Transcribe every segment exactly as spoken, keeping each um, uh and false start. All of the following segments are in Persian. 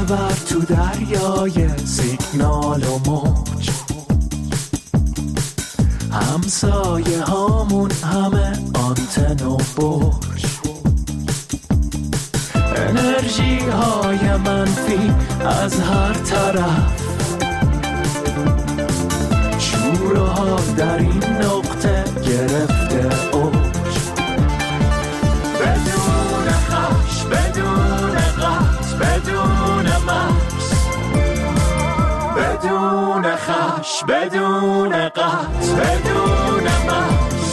ببر تو دریای سیگنال و موج، همسایه هامون همه آنتن و برج، انرژی های منفی از هر طرف، شوره ها در این نقطه گرفته اوج، بدون خش، بدون قط، بدون مرز، بدون خش، بدون قط، بدون مرز،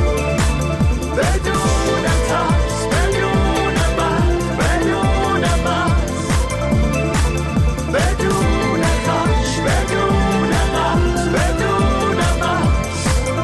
بدون ترس، بدون مرز، بدون مرز، بدون خش، بدون قط، بدون مرز،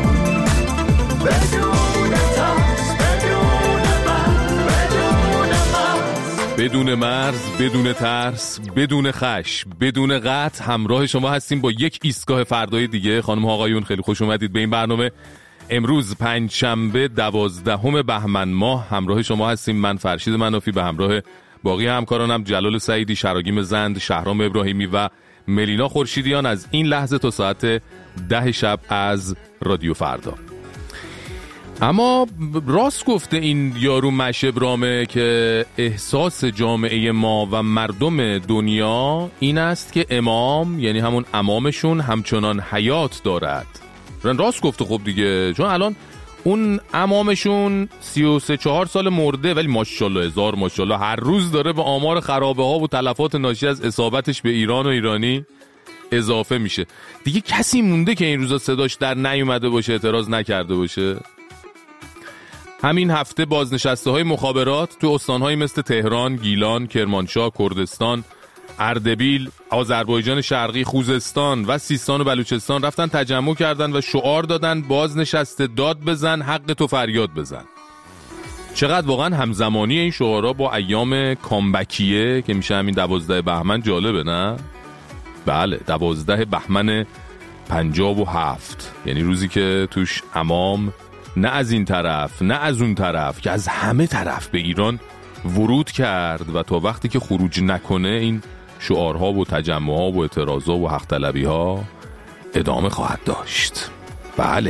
بدون ترس، بدون مرز، بدون مرز، بدون مرز، بدون ترس، بدون خش، بدون قطع. همراه شما هستیم با یک ایستگاه فردای دیگه. خانم ها آقایون خیلی خوش اومدید به این برنامه. امروز پنجشنبه دوازدهم بهمن ماه همراه شما هستیم. من فرشید منافی به همراه باقی همکارانم جلال سعیدی، شراگیم زند، شهرام ابراهیمی و ملینا خورشیدیان از این لحظه تا ساعت ده شب از رادیو فردا. اما راست گفته این یارو مشبرامه که احساس جامعه ما و مردم دنیا این است که امام، یعنی همون امامشون، همچنان حیات دارد. راست گفته خب دیگه، چون الان اون امامشون سی و سه چهار سال مرده، ولی ماشاءالله هزار ماشاءالله هر روز داره به آمار خرابه ها و تلفات ناشی از اصابتش به ایران و ایرانی اضافه میشه. دیگه کسی مونده که این روزا صداش در نیومده باشه، اعتراض نکرده باشه؟ همین هفته بازنشسته های مخابرات تو استانهای مثل تهران، گیلان، کرمانشاه، کردستان، اردبیل، آذربایجان شرقی، خوزستان و سیستان و بلوچستان رفتن تجمع کردن و شعار دادن بازنشسته داد بزن، حق تو فریاد بزن. چقدر واقعا همزمانی این شعارها با ایام کامبکیه که میشه همین دوازده بهمن جالبه، نه؟ بله، دوازده بهمن پنجاب و هفت، یعنی روزی که توش امام نه از این طرف نه از اون طرف که از همه طرف به ایران ورود کرد و تا وقتی که خروج نکنه این شعارها و تجمعها و اعتراضها و حق طلبی ها ادامه خواهد داشت. بله،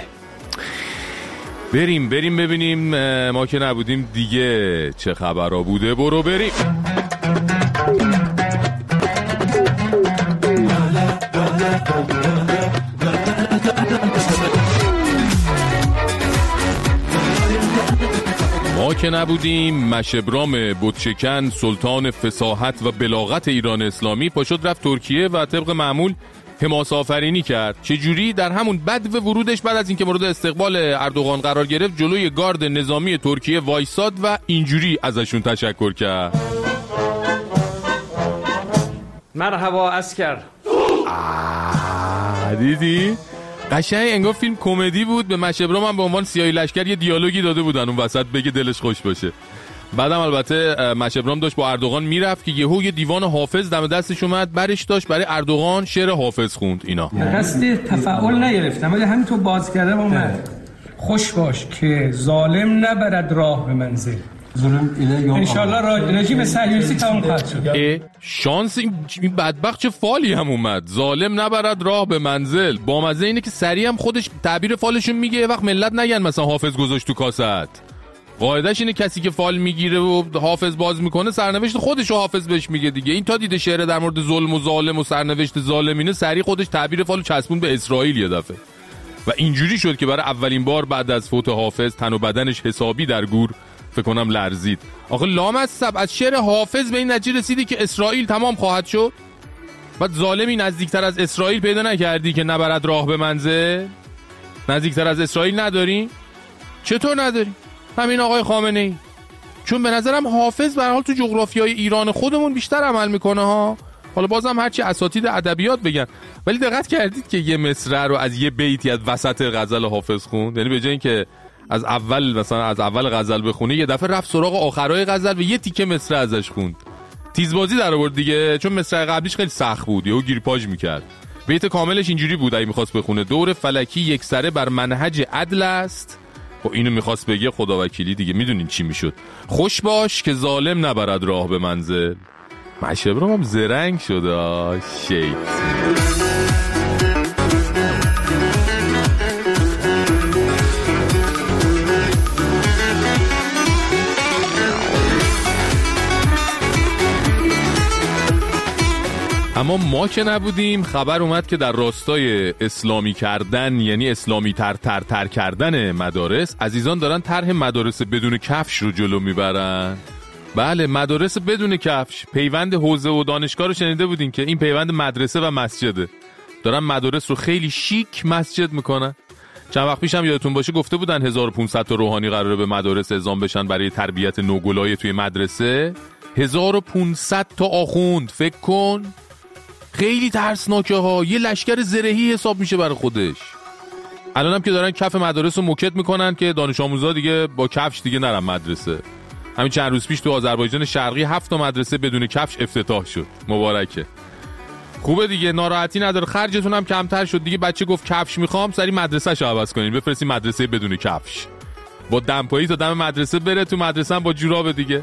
بریم بریم ببینیم ما که نبودیم دیگه چه خبرها بوده. برو بریم. ما که نبودیم مشبرام بتچکن، سلطان فصاحت و بلاغت ایران اسلامی، پاشد رفت ترکیه و طبق معمول حماس آفرینی کرد. چجوری؟ در همون بدو ورودش بعد از اینکه مورد استقبال اردوغان قرار گرفت جلوی گارد نظامی ترکیه وایساد و اینجوری ازشون تشکر کرد. مرحبا عسکر. آه دیدی؟ قشنگ انگار فیلم کمدی بود. به مشبرام هم به عنوان سیاهی لشکر یه دیالوگی داده بودن اون وسط بگه دلش خوش باشه. بعدم البته مشبرام داشت با اردوغان میرفت که یهو یه دیوان حافظ دم دستش اومد، برش داشت برای اردوغان شعر حافظ خوند. اینا قصد تفاعل نگرفتم ولی همینطور باز کردم اومد. خوش باش که ظالم نبرد راه به منزل. انشالله رژیم صهیونیستی تمام خواهد شد. شانس این بدبخت چه فالی هم اومد. ظالم نبرد راه به منزل. با مزه اینه که سریع هم خودش تعبیر فالشون میگه، یه وقت ملت نگن مثلا حافظ گذاشت تو کاست. قاعدش اینه کسی که فال میگیره و حافظ باز میکنه سرنوشت خودش رو حافظ بهش میگه دیگه. این تا دیده شعر در مورد ظلم و ظالم و سرنوشت ظالمینه، سریع خودش تعبیر فالو چسبون به اسرائیل یه دفعه. و اینجوری شد که برای اولین بار بعد از فوت حافظ تن و بدنش حسابی در گور فکر کنم لرزید. آخه لامصب از شعر حافظ به این نتیجه رسیدی که اسرائیل تمام خواهد شد؟ بعد ظالمی نزدیکتر از اسرائیل پیدا نکردی که نبرد راه به منزل؟ نزدیکتر از اسرائیل نداری؟ چطور نداری؟ همین آقای خامنه ای. چون به نظرم حافظ به هر حال تو جغرافیای ایران خودمون بیشتر عمل میکنه ها. حالا بازم هرچی اساتید ادبیات بگن، ولی دقت کردید که یه مصرع رو از یه بیتی از وسط غزل حافظ خوند؟ یعنی به جای اینکه از اول مثلا از اول غزل بخونه یه دفعه رفت سراغ آخرای غزل و یه تیکه مصرع ازش خوند. تیزبازی در آورد دیگه، چون مصرع قبلیش خیلی سخت بود، یهو گیرپاژ میکرد. بیت کاملش اینجوری بود اگه می‌خواست بخونه: دور فلکی یک سره بر منهج عدل است. و اینو می‌خواست بگه خدا وکیلی دیگه میدونین چی میشد. خوش باش که ظالم نبرد راه به منزل. مشهبرام هم زرنگ شده شیط. اما ما که نبودیم، خبر اومد که در راستای اسلامی کردن، یعنی اسلامی تر تر تر کردن مدارس، عزیزان دارن طرح مدارس بدون کفش رو جلو میبرن. بله، مدارس بدون کفش. پیوند حوزه و دانشگاه رو شنیده بودین که این پیوند مدرسه و مسجده. دارن مدارس رو خیلی شیک مسجد میکنن. چند وقت پیش هم یادتون باشه گفته بودن هزار و پانصد تا روحانی قراره به مدارس اعزام بشن برای تربیت نوگلای توی مدرسه. هزار و پانصد تا آخوند، فکر کن. خیلی ترسناکه ها. یه لشکر زرهی حساب میشه برای خودش. الان هم که دارن کف مدارس رو موکت میکنن که دانش آموزا دیگه با کفش دیگه نرن مدرسه. همین چند روز پیش تو آذربایجان شرقی هفت تا مدرسه بدون کفش افتتاح شد. مبارکه. خوبه دیگه، ناراحتی نداره، خرجتون هم کمتر شد دیگه. بچه گفت کفش میخوام، سری مدرسه‌شو عوض کنین، بفرستین مدرسه بدون کفش. با دمپایی تا دم مدرسه بره تو مدرسه هم با جوراب دیگه.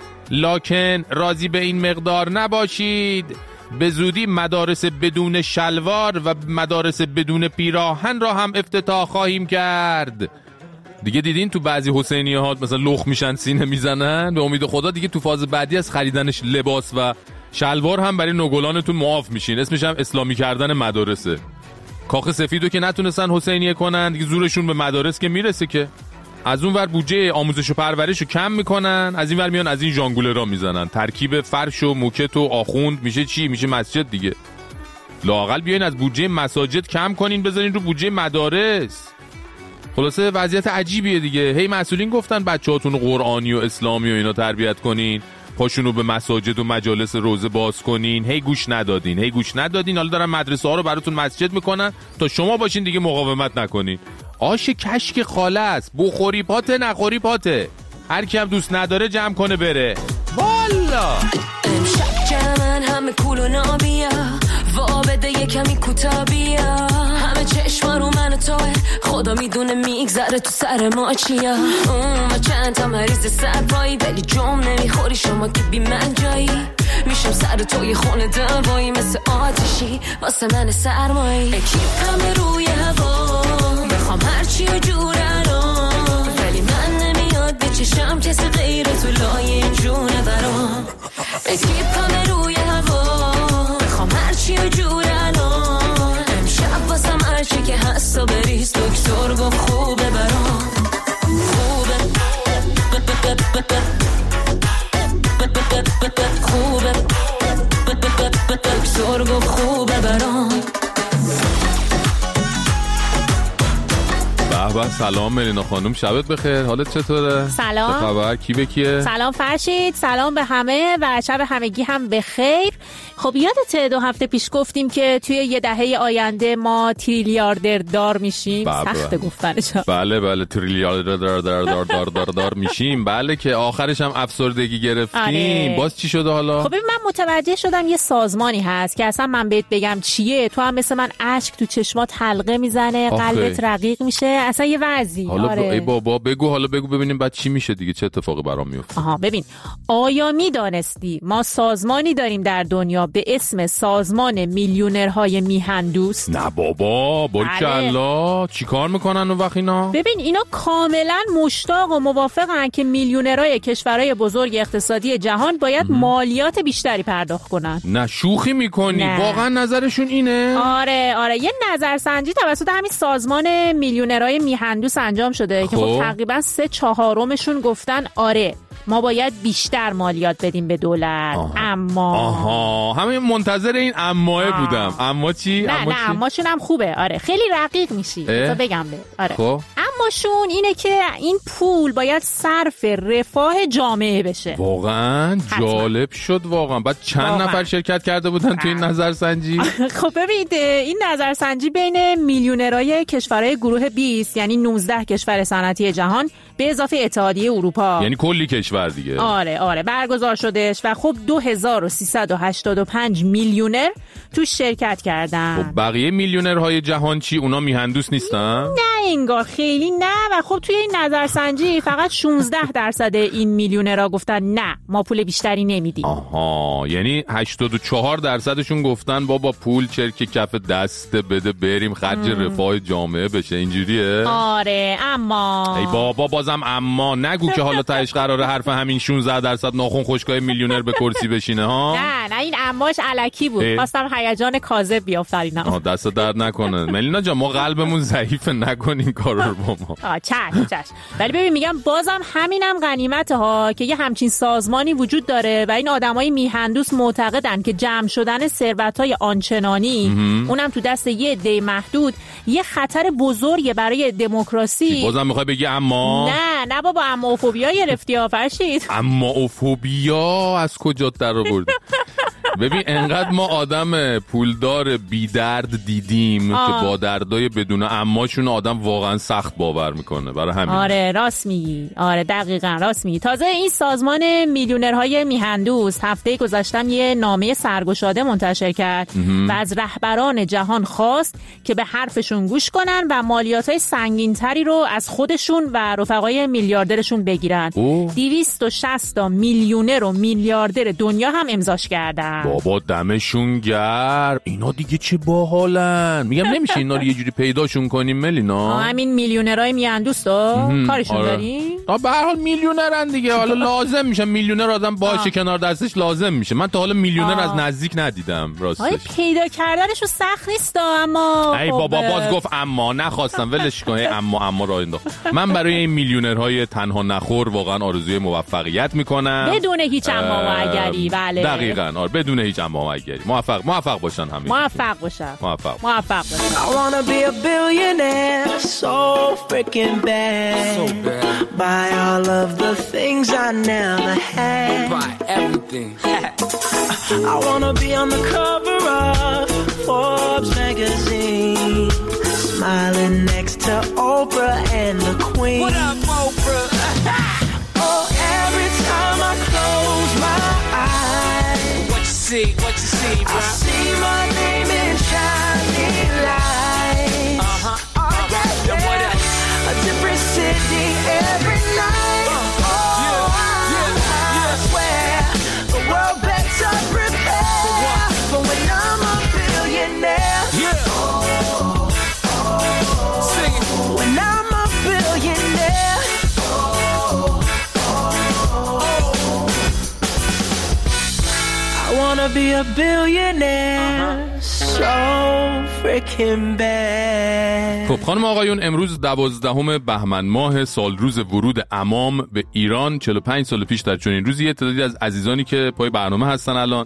لکن راضی به این مقدار نباشید. به زودی مدارس بدون شلوار و مدارس بدون پیراهن را هم افتتاح خواهیم کرد. دیگه دیدین تو بعضی حسینیه ها مثلا لخ میشن، سینه میزنن. به امید خدا دیگه تو فاز بعدی از خریدنش لباس و شلوار هم برای نوگلانتون معاف میشین. اسمش هم اسلامی کردن مدارسه. کاخ سفیدو که نتونستن حسینیه کنن دیگه، زورشون به مدارس که میرسه که. از اون ور بودجه آموزش و پرورش رو کم میکنن، از این ور میان از این ژانگوله را میزنن. ترکیب فرش و موکت و آخوند میشه چی؟ میشه مسجد دیگه. لااقل بیاین از بودجه مساجد کم کنین بذارین رو بودجه مدارس. خلاصه وضعیت عجیبیه دیگه. هی مسئولین گفتن بچه‌هاتون قرآنی و اسلامی و اینا تربیت کنین، پاشونو به مساجد و مجالس روزه باز کنین. هی گوش ندادین، هی گوش ندادین. حالا دارن مدرسه ها رو براتون مسجد میکنن تا شما باشین دیگه مقاومت نکنین. آش کشک خاله است، بخوری پاته نخوری پاته. هر کی هم دوست نداره جمع کنه بره. والا امشب جمعن همه کول و نابیا، وا بده یکمی کتابیا. همه چشما رو من و توه، خدا میدونه میگذره تو سر ما چیا. اون چند تا مریض سرپایی، ولی جم نمیخوری شما که بی من جایی. میشم سر توی خونه دوایی، مثل آتشی واسه من سرمایی. اکیپ همه روی هوا، بخوام هرچی و جورنم، ولی من نمیاد بچشم کسی غیر تو لای این جونه برام. اکیپ همه روی هوا، بخوام هرچی و جورنم، امشب واسم هرچی که هست و بریز. دکتر گفت خوبه برام، خوبه خوبه دکتر گفت خوبه برام. به سلام ملینا خانم، شبت بخیر، حالت چطوره؟ سلام. چه خبر؟ کی به کیه؟ سلام فرشید، سلام به همه و شب همگی هم بخیر. خب یادته دو هفته پیش گفتیم که توی یه دهه آینده ما تریلیاردر دار میشیم؟ سخت گفتنش. بله بله تریلیاردر دار دار دار دار دار دار میشیم. بله که آخرش هم افسردگی گرفتیم. آره. باز چی شده حالا؟ خب من متوجه شدم یه سازمانی هست که اصلا من بهت بگم چیه تو هم مثل من اشک تو چشمات حلقه میزنه، قلبت رقیق میشه، اصلا یه وضعی. حالا آره. ای بابا بگو، حالا بگو ببینیم بعد چی میشه دیگه، چه اتفاقی برام میفته. آها ببین، آیا میدانستی ما سازمانی داریم در دنیا به اسم سازمان میلیونرهای میهن دوست؟ نه بابا، باریکالله. چیکار میکنن اون وقت اینا؟ ببین اینا کاملا مشتاق و موافقن که میلیونرهای کشورهای بزرگ اقتصادی جهان باید ام. مالیات بیشتری پرداخت کنن. نه شوخی میکنی؟ نه. واقعا نظرشون اینه؟ آره آره، یه نظرسنجی توسط همین سازمان میلیونرهای میهن دوست انجام شده خب. که خب تقریبا سه چهارمشون گفتن آره ما باید بیشتر مالیات بدیم به دولت. آها. اما آها همه منتظر این اماه آه. بودم. اما چی؟ نه اما نه چی؟ اماشون هم خوبه. آره خیلی رقیق میشی تا بگم به. آره خب اماشون اینه که این پول باید صرف رفاه جامعه بشه. واقعا جالب شد واقعا. بعد چند واقعا. نفر شرکت کرده بودن تو این نظرسنجی؟ خب ببینید این نظرسنجی بین میلیونرهای کشورهای گروه بیست یعنی نوزده کشور صنعتی جهان به اضافه اتحادیه اروپا، یعنی کلی کشور دیگه. آره آره برگزار شدش و خب دو هزار و سیصد و هشتاد و پنج میلیونر توش شرکت کردن. خب بقیه میلیونرهای جهان چی؟ اونا میهندوس نیستن؟ نه انگار خیلی گفتی نه و خب توی این نظرسنجی فقط شانزده درصد این میلیونرها گفتن نه ما پول بیشتری نمیدیم. آها، یعنی هشتاد و چهار درصدشون گفتن بابا پول چرک کف دست بده بریم خرج رفاه جامعه بشه. اینجوریه؟ آره اما ای بابا بازم اما نگو که حالا تهش قراره حرف همین شانزده درصد ناخن خشکای میلیونر به کرسی بشینه ها. نه نه این اماش الکی بود، خواستم هیجان کاذب بیافرینم. دست درد نکنه ملینا جان، ما قلبمون ضعیفه، نکن این کارا رو با ما. آ چش چش. ولی ببین میگم بازم همینم غنیمت ها که یه همچین سازمانی وجود داره و این آدمای میهندوس معتقدن که جمع شدن ثروت‌های آنچنانی اونم تو دست یه عده محدود یه خطر بزرگه برای دموکراسی. بازم میخوای بگی اما؟ نه نه بابا امافوبیا گرفتی ها فرشید. امافوبیا از کجا در آوردی؟ ببین انقدر ما آدم پولدار بی درد دیدیم آه. که با دردای بدون اماشون آدم واقعا سخت باور میکنه. برای همین آره راست میگی، آره دقیقاً راست میگی. تازه این سازمان میلیونرهای میهندوس هفته گذشتم یه نامه سرگشاده منتشر کرد و از رهبران جهان خواست که به حرفشون گوش کنن و مالیات‌های سنگین‌تری رو از خودشون و رفقای میلیاردرشون بگیرن. دویست و شصت تا میلیونر و میلیاردر دنیا هم امضاش کردن. بابا دمشون گرم، اینا دیگه چه باحالن. میگم نمیشه اینا رو یه جوری پیداشون کنیم ملینا؟ همین میلیونرهای میهندوس تو کارشون آره. داریم؟ به هر حال میلیونرن دیگه، حالا لازم میشه میلیونر آدم باشه آه. کنار دستش لازم میشه. من تا حالا میلیونر آه. از نزدیک ندیدم راستش. آره پیدا کردنشو سخت نیست اما ای بابا باز گفت اما، نخواستم ولش کن. اما اما را انداخت. من برای این میلیونرهای تنها نخور واقعا آرزوی موفقیت میکنم بدون هیچ اما و اگری. بله دقیقاً آره بدون هیچ اما و اگری. موفق موفق باشن همین. موفق باشن. موفق موفق باشن. I wanna be a billionaire so freaking bad. So bad. Buy all of the things I never had. Buy everything. I wanna be on the cover of Forbes magazine, smiling next to Oprah and the Queen. What up, Oprah? Oh, every time I close my eyes, what you see, what you see, bro? I see my name in shining lights. Uh-huh. Oh, uh-huh. Yeah, yeah. What else? A different city every night. Uh, oh, yeah, yeah, I yeah. swear the world better prepare for when I'm a billionaire. Yeah. Oh, oh, sing it. When I'm a billionaire. Oh, oh, oh. I wanna be a billionaire. So freaking bad. خب خانم آقایون، امروز دوازدهم بهمن ماه سال روز ورود امام به ایران. چهل و پنج سال پیش در چنین روزی یه تعدادی از عزیزانی که پای برنامه هستن الان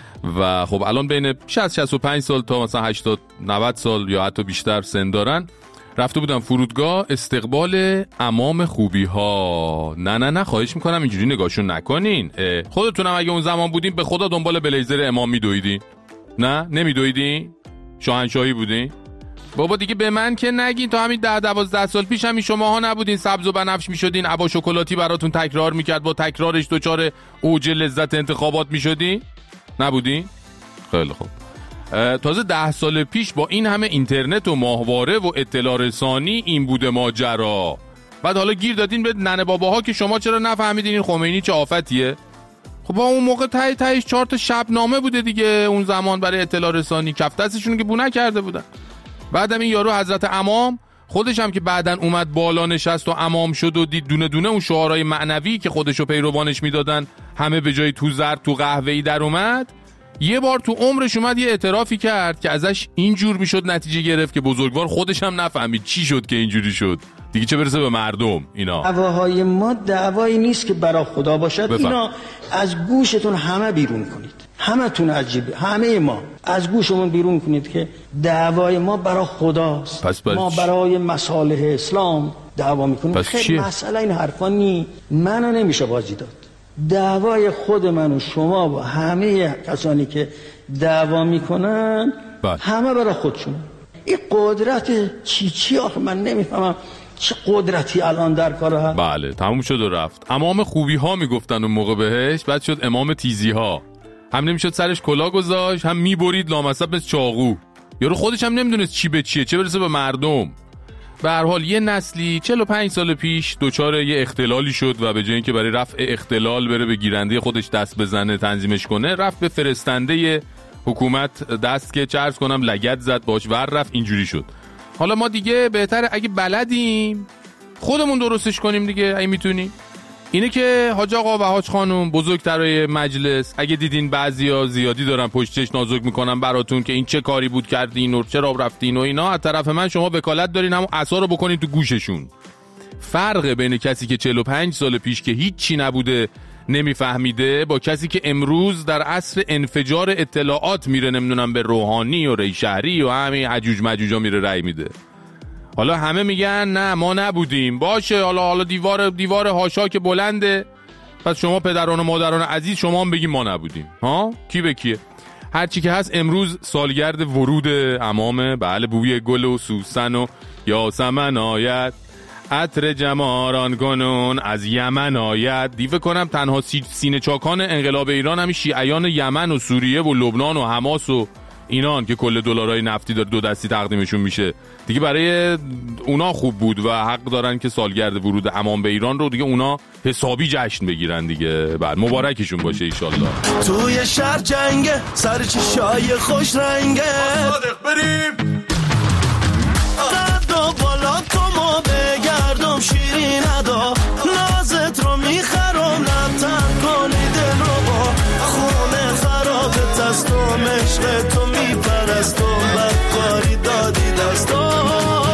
و خب الان بین شصت شصت و پنج سال تا مثلا هشتاد نود سال یا حتی بیشتر سن دارن، رفته بودم فرودگاه استقبال امام خوبی ها. نه نه نه خواهش میکنم اینجوری نگاهشون نکنین. خودتونم اگه اون زمان بودین به خدا دنبال بلیزر امام میدویدین؟ نه نمیدویدین؟ شاهنشاهی بودین؟ بابا دیگه به من که نگین. تا همین ده دوازده سال پیش همین شماها نبودین سبز و بنفش میشدین، عبا شکلاتی براتون تکرار میکرد، با تکرارش دوچار اوج لذت انتخابات میشدین؟ نبودین؟ خیلی خوب. تازه ده سال پیش با این همه اینترنت و ماهواره و اطلاع رسانی این بوده ماجرا. بعد حالا گیر دادین به ننه باباها که شما چرا نفهمیدین این خمینی چه آفتیه؟ خب با اون موقع تای تایش چهار تا شبنامه بوده دیگه اون زمان برای اطلاع رسانی، کف دستشون که بو نکرده بودن. بعدم این یارو حضرت امام خودش هم که بعدن اومد بالا نشست و امام شد و دید دونه دونه اون شعارهای معنوی که خودشو پیروانش میدادن همه به جای تو زرد تو قهوه‌ای در اومد، یه بار تو عمرش اومد یه اعترافی کرد که ازش اینجور میشد نتیجه گرفت که بزرگوار خودش هم نفهمید چی شد که اینجوری شد دیگه، چه برسه به مردم. اینا دعواهای ما دعوایی نیست که برای خدا باشد. بفهم. اینا از گوشتون همه بیرون کنید، همه تون عجیبه، همه ما از گوشمون بیرون کنید که دعوای ما برای خداست. پس ما برای مصالح اسلام دعوا میکنیم. خیلی مسئله این حرفا نی، منو نمیشه بازی داد. دعوای خود من و شما و همه کسانی که دعوا میکنن بله. همه برای خودشون. این قدرت چی چی آخه من نمیفهمم چه قدرتی الان در کار هست. بله تموم شد و رفت. امام خوبی ها میگفتن اون موقع بهش، بعد شد امام تیزی ها. هم نمیشد سرش کلا گذاشت، هم میبرید لامصب مثل چاقو. یارو خودش هم نمیدونست چی به چیه، چه برسه به مردم. به هر حال یه نسلی چهل و پنج سال پیش دچار یه اختلالی شد و به جای اینکه برای رفع اختلال بره به گیرنده خودش دست بزنه تنظیمش کنه، رفت به فرستنده حکومت دست که چرز کنم لگد زد باش ور رفت، اینجوری شد. حالا ما دیگه بهتره اگه بلدیم خودمون درستش کنیم دیگه، اگه میتونیم. اینه که حاج آقا و حاج خانم بزرگترای مجلس، اگه دیدین بعضیا زیادی دارن پشتش نازک میکنن براتون که این چه کاری بود کردین و چرا رفتین و اینا، از طرف من شما وکالت دارین همون عصا رو بکنین تو گوششون. فرق بین کسی که چهل و پنج سال پیش که هیچی نبوده نمیفهمیده با کسی که امروز در عصر انفجار اطلاعات میره نمیدونم به روحانی و ری شهری و همین عجوج مجوجا میره رأی میده. حالا همه میگن نه ما نبودیم، باشه حالا حالا دیوار دیوار هاشا که بلنده، پس شما پدران و مادران عزیز شما هم بگیم ما نبودیم. ها کی به کیه؟ هرچی که هست امروز سالگرد ورود عمامه. بله بوی گل و سوسن و یاسمن آید، عطر جماران کنون از یمن آید. دیو کنم تنها سینه چاکان انقلاب ایران همین شیعیان یمن و سوریه و لبنان و حماس و اینان که کل دلارای نفتی داره دو دستی تقدیمشون میشه دیگه. برای اونا خوب بود و حق دارن که سالگرد ورود عمام به ایران رو دیگه اونا حسابی جشن بگیرن دیگه. بعد مبارکشون باشه ایشالله. توی شهر جنگه سر چشای خوش رنگه، صادق بریم قد و بالا تو ما بگردم شیرین ادا، نازت رو میخرم نتن کنی دل رو با خونه خرابت است و مشق تو میپرستم بدکاری دادی دستم.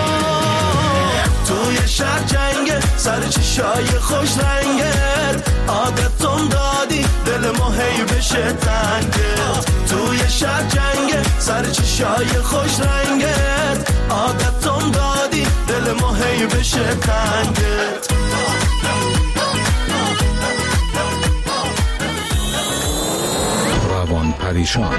توی شهر جنگه سر چشای خوش رنگت، عادتم دادی دل ما هی بشه تنگت. توی شهر جنگه سر چشای خوش رنگت، عادتم دادی دل ما هی بشه تنگت. روان پریشان.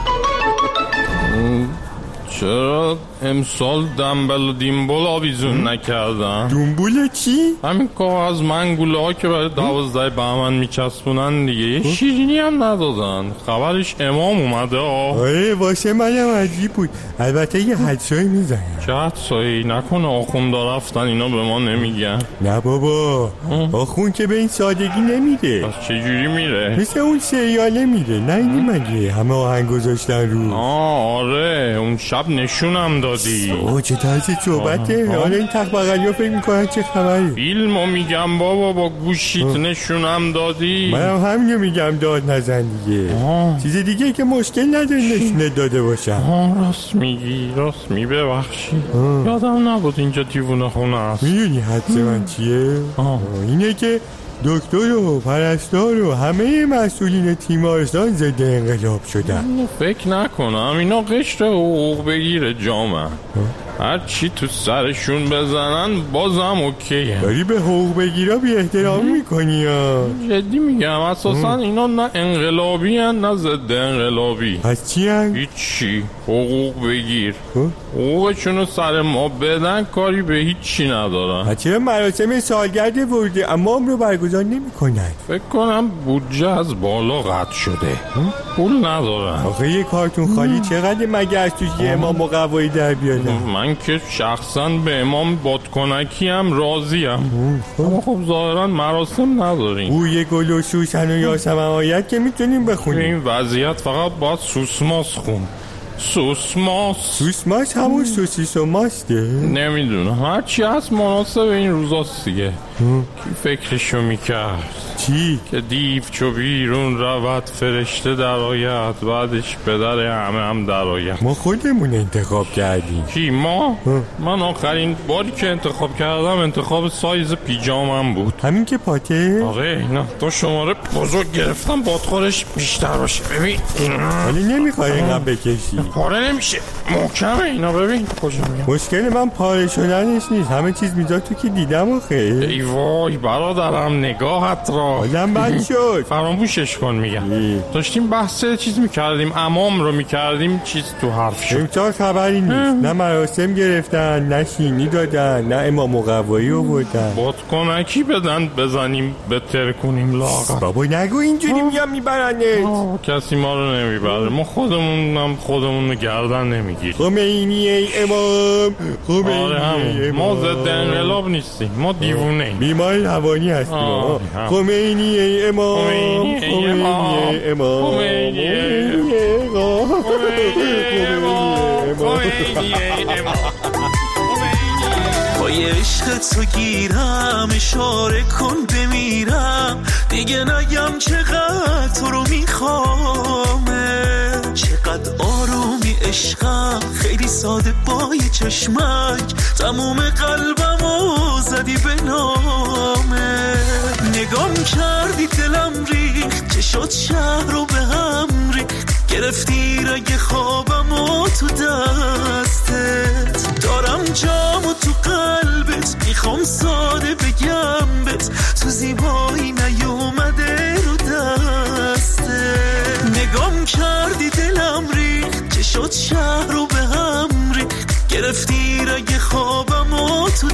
چرا امسال دنبل و دیمبل آویزون نکردن؟ دنبول چی؟ همین کاغذ منگوله ها که برای دوازده بهمن میچسبونن دیگه. یه شیرینی هم ندادن. خبرش امام اومده آه. آره واسه منم عجیب بود. البته یه حدسایی میزنن. چه حدسایی؟ نکنه آخوندا رفتن اینا به ما نمیگن؟ نه بابا آخون که به این سادگی نمیره. پس چجوری میره؟ مثل اون سریاله میره. نه اینی مگه همه آهنگ گذاشتن رو. آه آره اون شب نشونم دادی. اوه چه طرز صحبته. حالا این تخت بغلی ها فکر میکنن چه خبری؟ فیلمو میگم بابا با گوشیت نشونم دادی. منم همینو میگم داد نزن دیگه. آه. چیز دیگه که مشکل نداره نشونت داده باشم. آه راست میگی راست می ببخشی یادم نبود اینجا دیوونه خونه هست. میدونی حدس من چیه؟ آه. اینه که دکتر و پرستار و همه مسئولین تیمارستان ضد انقلاب شدن. فکر نکنم اینا قشر حقوق بگیره جامعه. هر چی تو سرشون بزنن بازم اوکیه. داری به حقوق بگیرا بی احترامی میکنی یا؟ جدی میگم اساسا اینا نه انقلابی هن نه ضد انقلابی. پس چی هن؟ هیچی. حقوق بگیر. حقوقشونو سر ما بدن کاری به هیچی ندارن. چرا مراسم سالگرد ورود عمام رو برگزار نمی کنن؟ فکر کنم بودجه از بالا قطع شده. پول ندارن. آخه یه کارتون خالی چقدر مگه از توش یه امام مقوایی در بیادن؟ من که شخصا به امام بادکنکی هم راضیم. اما خب ظاهرا مراسم نداریم. بوی گل و سوسن و یاسمن آید که میتونیم بخونیم. این وضعیت فقط باید سوسماس خون. سوسماس سوسماس همون سوسیس و ماسته؟ نمیدونم هرچی هست مناسب این روزاست دیگه. کی فکرشو میکرد؟ چی؟ که دیو چو بیرون رود فرشته در آید بعدش پدر همه هم در آید. ما خودمون انتخاب کردیم. کی ما؟ من آخرین باری که انتخاب کردم انتخاب سایز پیجامم بود. همین که پاته؟ آره نه تو شماره بزرگ گرفتم بادخورش بیشتر باشه. ببین ولی نمیخوای اینقدر بکشی. پاره نمیشه محکمه اینا. ببین کجا میگم مشکل من پاره شدنش نیست. همه چیز میذار تو که دیدم آخه. ای وای برادرم نگاهت را آدم بد شد. فراموشش کن میگم. داشتیم بحث چیز میکردیم عمام رو میکردیم چیز تو حرف شد. امسال خبری نیست. نه مراسم گرفتن نه شینی دادن نه امام مقوایی آوردن. بادکنکی بدن بزنیم بتر کنیم لاغر. بابا نگو اینجوری میگم میبرنت. کسی ما رو نمیبره. ما خودمونم خودمون خودمون گردن نمیگیریم. خمینی ای امام، خمینی ای امام. ما ضد انقلاب نیستیم، ما دیوونه ایم، بیمار روانی هستیم. خمینی ای امام، خمینی ای امام، خمینی ای امام، خمینی ای امام. پای عشق تو گیرم، اشاره کن بمیرم، دیگه نگم چقدر تو رو میخوامه، چقدر آرومی عشقم، خیلی ساده با یه چشمک، تموم قلبمو زدی به نامه، نگام کردی دلم ریخت، چه شد شهر رو به هم ریخت، گرفتی رگ خوابمو تو دستت، دارم جامو تو قلبت، میخوام ساده بگم بت، تو زیبایی نیومده رو دستت، نگام کردی دلم ریخت، چه شد شهر رو به هم ریخت، گرفتی رگ خوابمو تو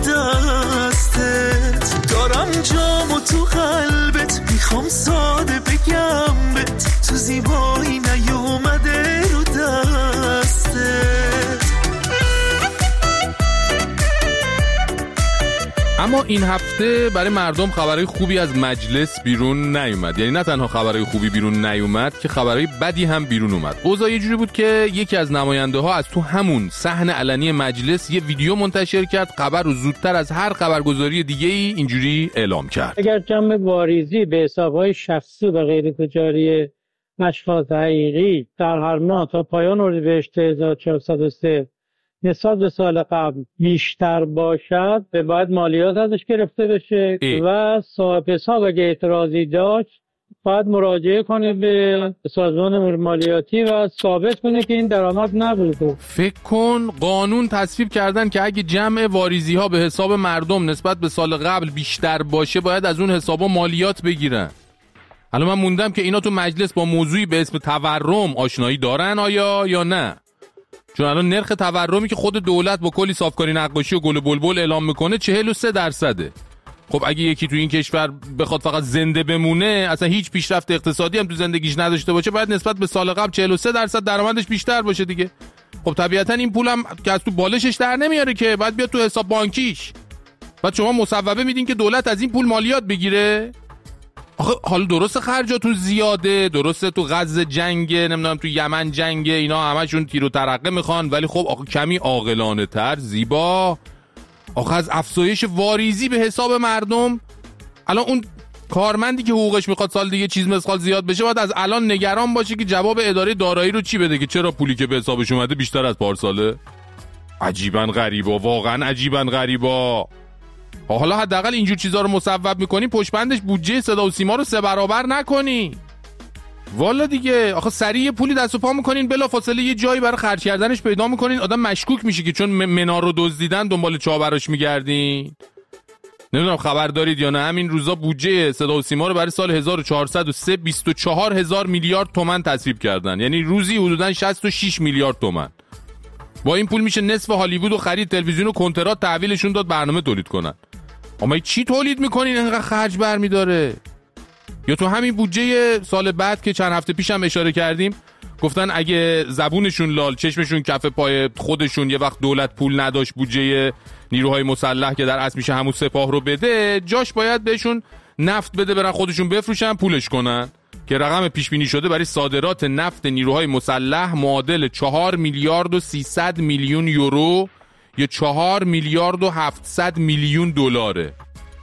دستت، دارم جامو تو قلبت، میخوام ساده بگم بت، تو زیبایی نیومده رو دستت. اما این هفته برای مردم خبرهای خوبی از مجلس بیرون نیومد. یعنی نه تنها خبرهای خوبی بیرون نیومد که خبرهای بدی هم بیرون اومد. اوضاع یه جوری بود که یکی از نماینده ها از تو همون صحن علنی مجلس یه ویدیو منتشر کرد، خبر رو زودتر از هر خبرگزاری دیگه‌ای اینجوری اعلام کرد. اگر جمع واریزی به حساب‌های شخصی و غیر تجاری اشخاص حقیقی در هر ماه تا پایان اردیبهشت هزار و چهارصد و سه نسبت به سال قبل بیشتر باشد، به باید مالیات ازش گرفته بشه ای. و صاحب حساب اگه اعتراضی داشت باید مراجعه کنه به سازمان امور مالیاتی و ثابت کنه که این درآمد نبوده. فکر کن قانون تصویب کردن که اگه جمع واریزی ها به حساب مردم نسبت به سال قبل بیشتر باشه باید از اون حسابا مالیات بگیرن. الان من موندم که اینا تو مجلس با موضوعی به اسم تورم آشنایی دارن آیا یا نه؟ چون الان نرخ تورمی که خود دولت با کلی صافکاری نقاشی و گل بلبل اعلام میکنه چهل و سه درصده. خب اگه یکی تو این کشور بخواد فقط زنده بمونه، اصلا هیچ پیشرفت اقتصادی هم تو زندگیش نداشته باشه، باید نسبت به سال قبل چهل و سه درصد درآمدش بیشتر باشه دیگه. خب طبیعتا این پولم که از تو بالشش در نمیاره که، باید بیاد تو حساب بانکیش. بعد شما مصوبه میدین که دولت از این پول مالیات بگیره. آخه حالا درست خرجاتون زیاده، درسته تو غزه جنگه، نمیدونم تو یمن جنگه، اینا همشون تیر و ترقه میخوان، ولی خب آخه کمی عاقلانه تر زیبا. آخه از افزایش واریزی به حساب مردم، الان اون کارمندی که حقوقش میخواد سال دیگه چیز مسخال زیاد بشه باید از الان نگران باشه که جواب اداره دارایی رو چی بده که چرا پولی که به حسابش اومده بیشتر از پارساله. عجیبا غریبا، واقعا عجیبا غریبا. حالا حداقل اینجور چیزا رو مصوب میکنی، پشت بندش بودجه صدا و سیما رو سه برابر نکنی. والا دیگه آخه سریع پولی دست و پا میکنین، بلافاصله یه جایی برای خرج کردنش پیدا میکنین، آدم مشکوک میشه که چون منار رو دزدیدن دنبال چابراش میگردین. نمیدونم خبر دارید یا نه، همین روزا بودجه صدا و سیما رو برای سال هزار و چهارصد و سه بیست و چهار هزار میلیارد تومان تصویب کردن، یعنی روزی حدوداً شصت و شش میلیارد تومان. با این پول میشه نصف هالیوود و خرید تلویزیون و کنترات تحویلشون داد برنامه تولید کنن. اما چی تولید میکنین انقدر خرج برمیداره؟ یا تو همین بودجه سال بعد که چند هفته پیش هم اشاره کردیم، گفتن اگه زبونشون لال چشمشون کف پای خودشون یه وقت دولت پول نداشت بودجه نیروهای مسلح که در اصل میشه همون سپاه رو بده، جاش باید بهشون نفت بده برن خودشون بفروشن پولش کنن، که رقم پیش بینی شده برای صادرات نفت نیروهای مسلح معادل چهار میلیارد و سیصد میلیون یورو یا چهار میلیارد و هفتصد میلیون دلاره.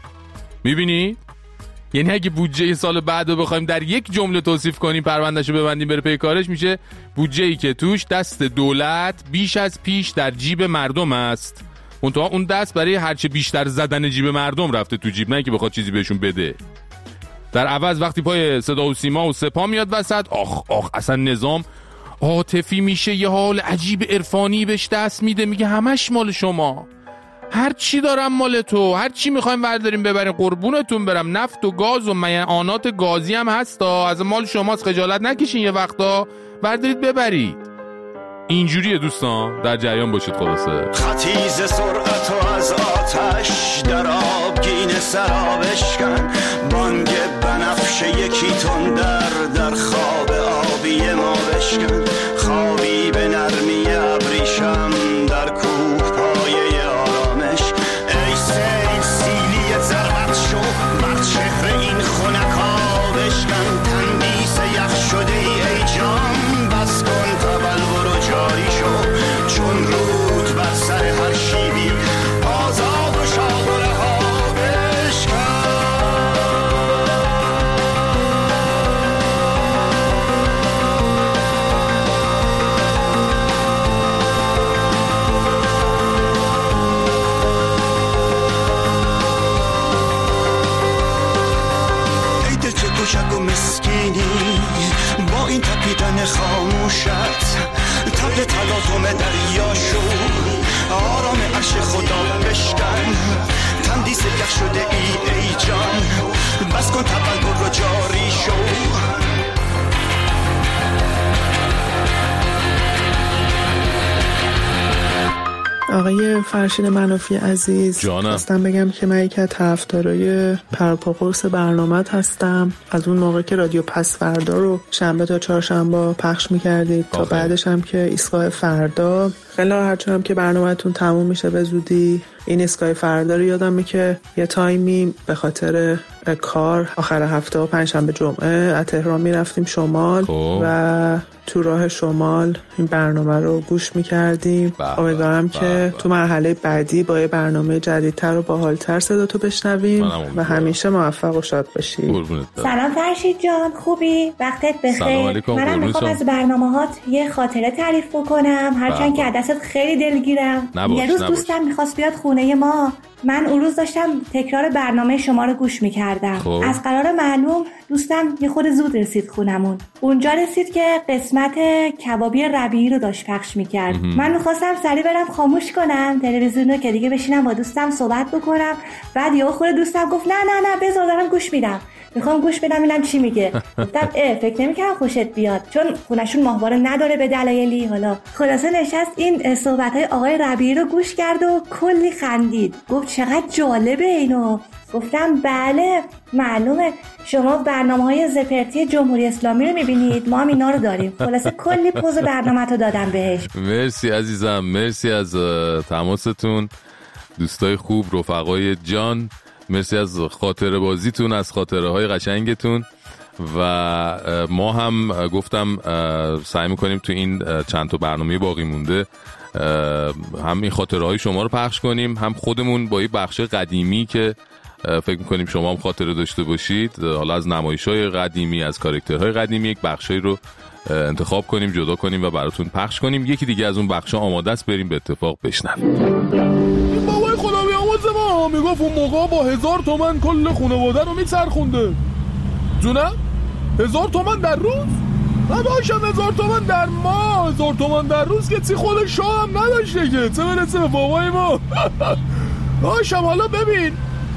میبینی؟ یعنی اگه بودجه سال بعد رو بخوایم در یک جمله توصیف کنیم، پروندهشو ببندیم بره پی کارش، میشه بودجه‌ای که توش دست دولت بیش از پیش در جیب مردم است. منتها اون دست برای هرچه بیشتر زدن جیب مردم رفته تو جیب، نه که بخواد چیزی بهشون بده. در عوض وقتی پای صدا و سیما و سپاه میاد وسط، آخ آخ اصلا نظام عاطفی میشه، یه حال عجیب عرفانی بهش دست میده، میگه همش مال شما، هر چی دارم مال تو، هر چی میخوایم برداریم ببریم، قربونتون برم، نفت و گاز و معدنیات گازی هم هستا، از مال شماست، خجالت نکشین یه وقتا بردارید ببرید. اینجوریه دوستان، در جریان باشید. خلاصه خطیز سرعت و از آتش در آبگین سرابشکن، بانگ بنفش یکی تون در در خواب آبی ما بشکن، خوابی به نرمی گوشت تبل تلاطم دریا شو آرام عرش خدا بشکن تندیس گخ شده ای ای جان بس کن تبل رو جاری شو آقای فرشید منافی عزیز، خواستم بگم که من یکی از طرفدارای پرپا قرص برنامه‌ت هستم. از اون موقع که رادیو پس فردا رو شنبه تا چهارشنبه پخش می‌کردید تا بعدش هم که ایستگاه فردا، خیلی راحت شدم که برنامه‌تون تموم میشه به زودی. این ایستگاه فردا رو یادمه که یه تایمی به خاطر کار آخر هفته و پنجشنبه جمعه از تهران میرفتیم شمال خوب. و تو راه شمال این برنامه رو گوش میکردیم. امیدوارم که تو مرحله بعدی با یه برنامه جدیدتر و باحالتر صداتو بشنویم و همیشه موفق و شاد باشی. سلام فرشید جان، خوبی؟ وقتت بخیر. منم میخوام از برنامه‌هات یه خاطره تعریف بکنم، هرچند که دستت خیلی دلگیرم. یه روز دوستم میخواست بیاد خونه ما، من اون روز داشتم تکرار برنامه شما رو گوش میکردم. خوب. از قرار معلوم دوستم یه خود زود رسید خونمون. اونجا رسید که قسمت کبابی ربیعی رو داشت پخش میکرد. من میخواستم سریع برم خاموش کنم تلویزیون رو که دیگه بشینم با دوستم صحبت بکنم. بعد یهو خود دوستم گفت نه نه نه بذار دارم گوش میدم، میخوام گوش بدم ببینم چی میگه. گفتم اه فکر نمی‌کردم خوشت بیاد، چون خونشون ماهواره نداره به دلایلی. حالا خلاصه نشست این صحبت‌های آقای ربیعی رو گوش کرد و کلی خندید. گفت چقدر جالبه اینو. گفتم بله معلومه شما برنامه‌های زپرتی جمهوری اسلامی رو می‌بینید، ما هم اینا رو داریم. خلاصه کلی پوز برنامه‌تو دادم بهش. مرسی عزیزم، مرسی از تماستون دوستای خوب، رفقای جان. مرسی از خاطره بازیتون، از خاطره های قشنگتون. و ما هم گفتم سعی میکنیم تو این چند تا برنامه باقی مونده هم این خاطره های شما رو پخش کنیم، هم خودمون با این بخش قدیمی که فکر میکنیم شما هم خاطره داشته باشید، حالا از نمایش های قدیمی، از کاراکترهای قدیمی، یک بخشی رو انتخاب کنیم، جدا کنیم و براتون پخش کنیم. یکی دیگه از اون بخشا آماده است، بریم به اتفاق بشنویم. بابای خدا بیامرز ما میگفت اون موقع با هزار تومن کل خانواده رو میچرخونده. جونم؟ هزار تومن در روز؟ نداشتم هزار تومن در ماه. هزار تومن در روز که چی خود شاه هم نداشته که چه برسه به بابای ما. داشتم. حالا ببین،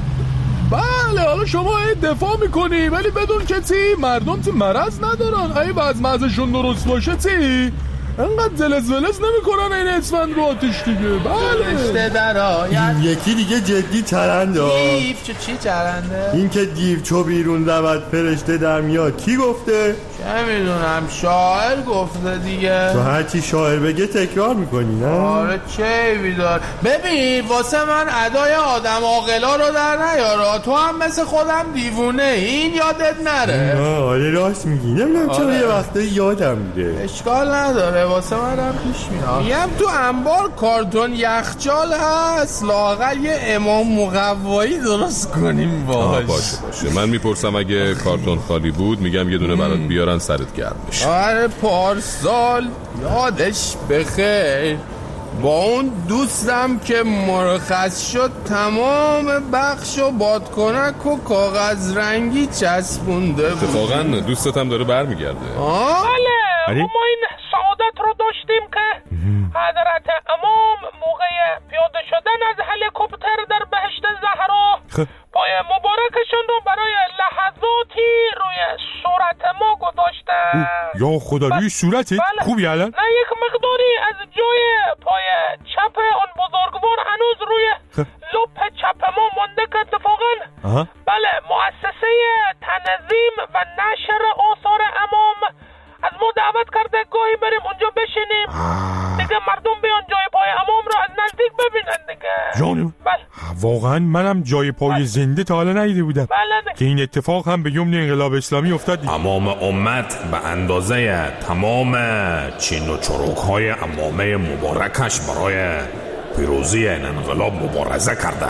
بله حالا شما این دفاع میکنی ولی بدون که چی مردم چی مرض ندارن، ای وزن مزشون درست باشه چی انقدر زلز ولز نمیکنن این اسفند رو آتش دیگه. بله رشته در آید. یکی دیگه جدی چرنده. دیو چو چی چرنده؟ این که دیو چو بیرون رود فرشته در میاد کی گفته؟ چه میدونم، شاعر گفته دیگه. تو هرچی شاعر بگه تکرار میکنی نه؟ آره چه بیدار. ببین واسه من ادای آدم عاقلا رو در نیارا، تو هم مثل خودم دیوونه، این یادت نره. آره راست میگی. نمیدونم آره. چرا یه وقته یادم میره. اشکال نداره واسه من هم پیش میاد. میگم تو انبار کارتون یخچال هست، لااقل یه امام مقوایی درست کنیم باش. باشه باشه من میپرسم اگه کارتون خالی بود میگم یه دونه برات بیارن سرت گرم بشه. آره پارسال یادش بخیر با اون دوستم که مرخص شد تمام بخش و بادکنک و کاغذ رنگی چسبونده بود. اتفاقا دوستت هم داره برمیگرده. آه؟ بله ما این سعادت رو داشتیم که حضرت امام موقع پیاده شدن از هلیکوپتر در بهشت زهرا پای مبارکشون رو برای لحظاتی روی صورت ما گذاشتن. یا خدا روی صورتت؟ بله. خوبی الان؟ نه یک مقداری از جای پای چپ اون بزرگوار هنوز روی لپ چپ ما مونده که اتفاقا بله مؤسسه تنظیم و نشر آثار امام از ما دعوت کرده گاهی بریم اونجا بشینیم دیگه مردم بیان جای پای امام رو از نزدیک ببینن دیگه. جانو بله. واقعا منم جای پای بله. زنده تا حالا ندیده بودم. بله. که این اتفاق هم به یمن انقلاب اسلامی افتاد. امام امت به اندازه تمام چین و چروک های امامه مبارکش برای پیروزی این انقلاب مبارزه کرده،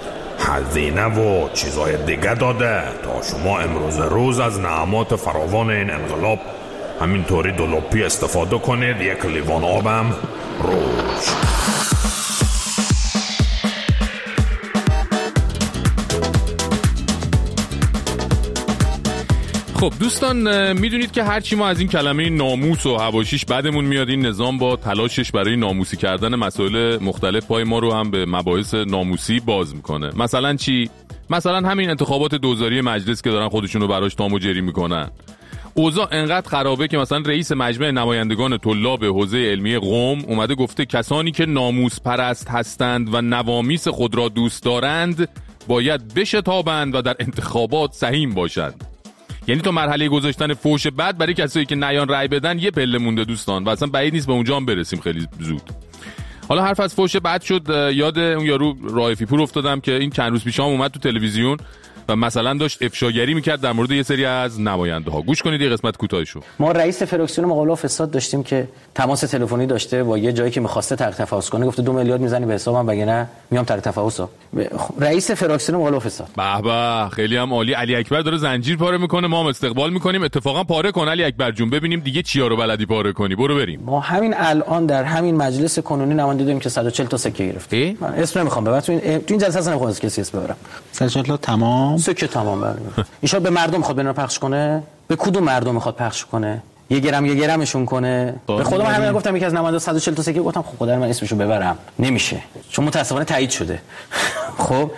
هزینه و چیزای دیگه داده تا شما امروز روز از نعمات فراوان این انقلاب همینطوری دلوپی استفاده کنید. یک لیوان آبم روش. خب دوستان، میدونید که هرچی ما از این کلمه ناموس و حواشیش بدمون میاد، این نظام با تلاشش برای ناموسی کردن مسائل مختلف پای ما رو هم به مباحث ناموسی باز میکنه. مثلا چی؟ مثلا همین انتخابات دوزاری مجلس که دارن خودشونو براش تام و جری میکنن. اوضاع انقدر خرابه که مثلا رئیس مجمع نمایندگان طلاب حوزه علمی قم اومده گفته کسانی که ناموس پرست هستند و نوامیس خود را دوست دارند باید بشتابند و در انتخابات سهیم باشند. یعنی تو مرحله گذاشتن فوش بد برای کسایی که نیان رأی بدن یه پله مونده دوستان و اصلا بعید نیست به اونجا هم برسیم خیلی زود. حالا حرف از فوش بد شد، یاد اون یارو رائفی پور افتادم که این چند روز پیش هم اومد تو تلویزیون و مثلا داشت افشاگری میکرد در مورد یه سری از نماینده ها. گوش کنید یه قسمت کوتاهشو. ما رئیس فراکسیون مقابله فساد داشتیم که تماس تلفنی داشته با یه جایی که می‌خواسته ترک تفاوض کنه، گفته دو میلیارد میزنی به حسابم وگرنه میام ترک تفاوض. رئیس فراکسیون مقابله فساد. به به، خیلی هم عالی. علی اکبر داره زنجیر پاره میکنه، ما هم استقبال میکنیم. اتفاقا پاره کن علی اکبر جون، ببینیم دیگه چیا رو بلدی پاره کنی. برو بریم. ما همین الان در همین مجلس کنونی نماینده داریم که صد و چهل تا سکه گرفته. من اسم نمیخوام ببرم، تو این تو این جلسه اصلا نمیخوام کسی اسم ببرم. صد و چهل تا تمام سکه تمام. ایشون به مردم میخواد بنا پخش کنه؟ به کدوم مردم میخواد پخش کنه؟ یه گرم یه گرمشون کنه؟ به خودم همین گفتم یکی از نماینده صد و چهل تا سکه گفتم خب خدا من اسمشو ببرم نمیشه، چون متاسفانه تایید شده. خب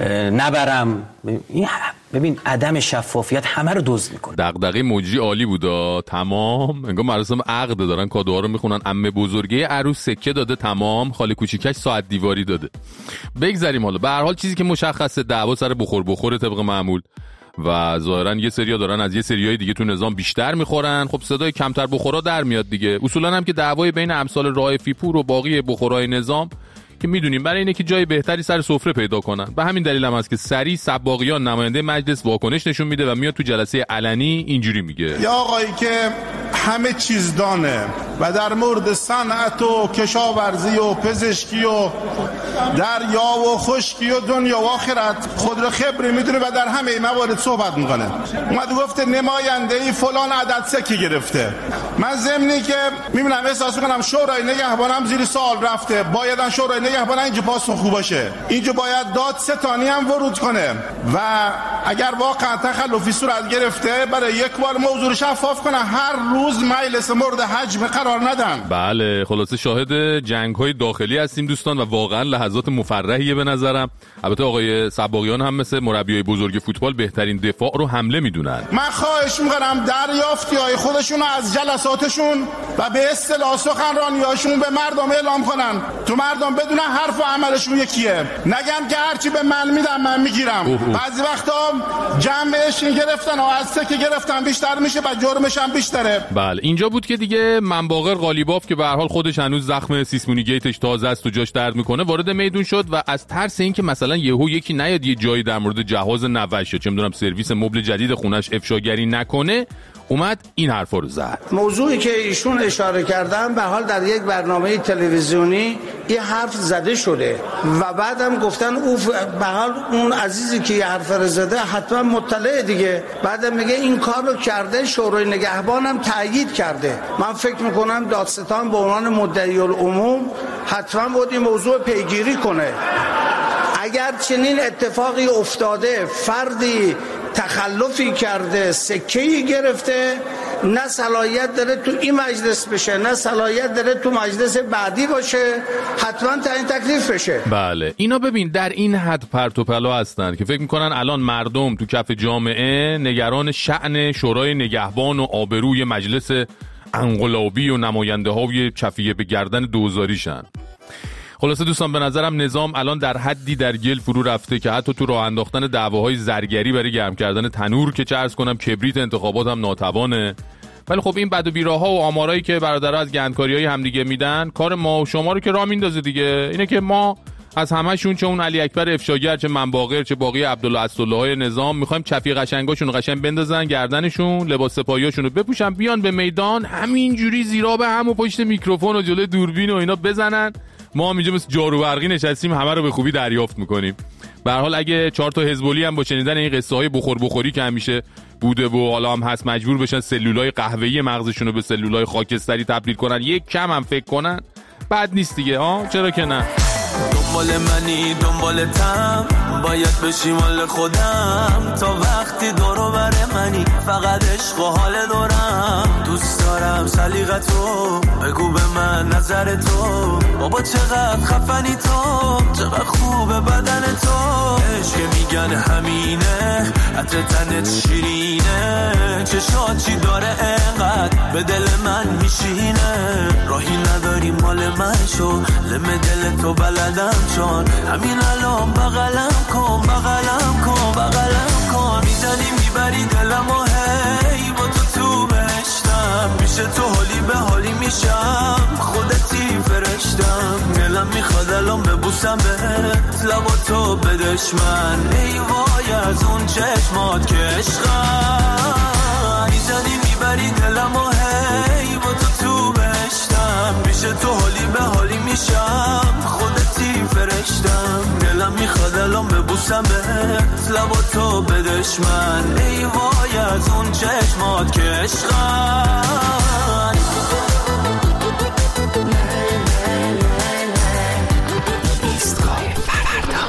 نبرم. این ببین عدم شفافیت همه رو دزد میکنه. دغدغه موجی عالی بودا. تمام انگار مراسم عقد دارن کادوها رو میخونن. عمه بزرگه عروس سکه داده تمام، خاله کوچیکش ساعت دیواری داده. بگذریم حالا. به هر حال چیزی که مشخصه دعوا سر بخور بخوره طبق معمول و ظاهرا یه سریا دارن از یه سریای دیگه تو نظام بیشتر میخورن. خب صدای کمتر بخورا در میاد دیگه. اصولا هم که دعوای بین امثال رائفی پور و باقی بخورای نظام که میدونیم برای اینه که جای بهتری سر سفره پیدا کنن. به همین دلیل هم هست که سری سباقیان نماینده مجلس واکنش نشون میده و میاد تو جلسه علنی اینجوری میگه: یا آقایی که همه چیز دانه و در مورد صنعت و کشاورزی و پزشکی و دریا و خشکی و دنیا و آخرت خود رو خبری میدونه و در همه موارد صحبت میکنه. اومد گفته نماینده ای فلان عدد سکه گرفته. من ضمنی که میبینم احساس میکنم شورای نگهبانم زیر سوال رفته. بایدن شورای نگهبان اینجا پاسخ خوب باشه. اینجا باید داد ستانی هم ورود کنه و اگر واقعا تخلفی صورت گرفته برای یک بار موضوع رو شفاف کنه، هر روز مجلس مورد حجم قرار ندن. بله، خلاصه شاهد جنگ‌های داخلی هستیم دوستان و واقعا لحظات مفرحیه به نظرم. البته آقای سباقیان هم مثل مربیای بزرگ فوتبال بهترین دفاع رو حمله میدونن. من خواهش می‌کنم دریافتی‌های خودشون از جلساتشون و به اصطلاح سخنرانی‌هاشون به مردم اعلام کنن. تو مردم بدونن حرف و عملشون یکیه. نگن که هرچی به من میدم من میگیرم. بعضی وقتا جمعش گرفتن و از سکه گرفتن بیشتر میشه و جرمش هم بیشتره. بله، اینجا بود که دیگه منباغر قالیباف که به هر حال خودش هنوز زخم سیسمونی گیتش تازه است و جاش درد میکنه وارد میدون شد و از ترس اینکه مثلا یهو یکی نیاد یه جایی در مورد جهاز نوش یا چه میدونم سرویس مبل جدید خونش افشاگری نکنه، اومد این حرفا رو زد. موضوعی که ایشون اشاره کردن به حال در یک برنامه تلویزیونی یه حرف زده شده و بعدم گفتن او به حال اون عزیزی که یه حرف رو زده حتما مطلع دیگه. بعدم میگه این کار رو کرده، شورای نگهبانم تایید کرده. من فکر میکنم دادستان به عنوان مدعی العموم حتما باید این موضوع پیگیری کنه. اگر چنین اتفاقی افتاده، فردی تخلفی کرده، سکه‌ای گرفته، نه صلاحیت داره تو این مجلس بشه نه صلاحیت داره تو مجلس بعدی باشه، حتما تعیین تکلیف بشه. بله، اینا ببین در این حد پرت و پلا هستن که فکر میکنن الان مردم تو کف جامعه نگران شأن شورای نگهبان و آبروی مجلس انقلابی و نماینده های چفیه به گردن دوزاریشن. خلاصه دوستان به نظرم نظام الان در حدی در گل فرو رفته که حتی تو راه انداختن دعواهای زرگری برای گرم کردن تنور که چه عرض کنم کبریت انتخابات هم ناتوانه. ولی خب این بد و بیراها و آمارایی که برادرها از گندکاری‌های همدیگه میدن کار ما و شما رو که راه میندازه دیگه. اینه که ما از همه‌شون چه اون علی اکبر افشاگر چه منباغر چه باقی عبدالله اسدالله‌های نظام می‌خوایم چفی قشنگاشون قشنگ بندازن گردنشون، لباس سپاهیاشون رو بپوشن، بیان به میدان همینجوری زیرا به هم و پشت میکروفون و جلوی دوربین و اینا بزنن. ما هم اینجا مثل جارو برقی نشستیم همه رو به خوبی دریافت میکنیم. به هر حال اگه چهار تا حزبولی هم با شنیدن این قصه های بخور بخوری که همیشه بوده و حالا هم هست مجبور بشن سلولای قهوه‌ای مغزشون رو به سلولای خاکستری تبدیل کنن، یک کم هم فکر کنن بد نیست دیگه. ها چرا که نه. دنبال منی دنبالتم، باید بشی مال خودم. تا وقتی دورو بره منی فقط عشق و حال دورم. دوست دارم سلیقتو، بگو به من نظر تو. بابا چقدر خفنی تو، چقدر خوبه بدن تو. عشق میگن همینه، عطر تنت شیرینه. چشات چی داره انقدر به دل من میشینه. راهی نداری مال من شو، لم دل تو بلدم چون. همین الان بغلم کن بغلم کن بغلم کن. میزنی میبری دلم و هی با تو تو بهشتم. پیش تو حالی به حالی میشم، خودتی فرشتم. دلم میخواد الان ببوسم بهت، لبا تو به دشمن. ای وای از اون چشمات که عشقم. میزنی میبری دلم و هی با تو تو بهشتم. پیش تو حالی به حالی میشم، خودتی فرشتم. دلم میخواد الان ببوسم بهت، لبا تو به دشمن. ای وای از اون چشمات که عشقم. ایستگاه فردا.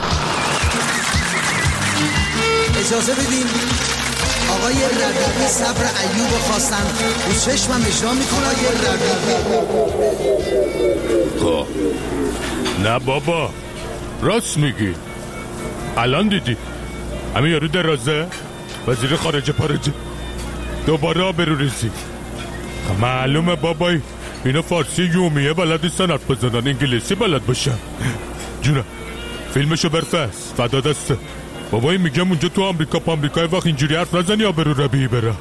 اجازه بدین آقای ربیعی صبر ایوب خواستن رو چشمم اجرا میکنه. آقای ربیعی خب نه بابا راست میگی. الان دیدی همین یارو درازه وزیر خارجه پارجه دوباره آبرو ریزی. معلومه بابای اینا فارسی یومیه بلد نیستن حرف بزنن، انگلیسی بلد باشن. جونم فیلمشو برفس فدا دسته. بابایی میگم اونجا تو آمریکا پا آمریکای وقت اینجوری حرف نزنی آبرو ربیعی بره.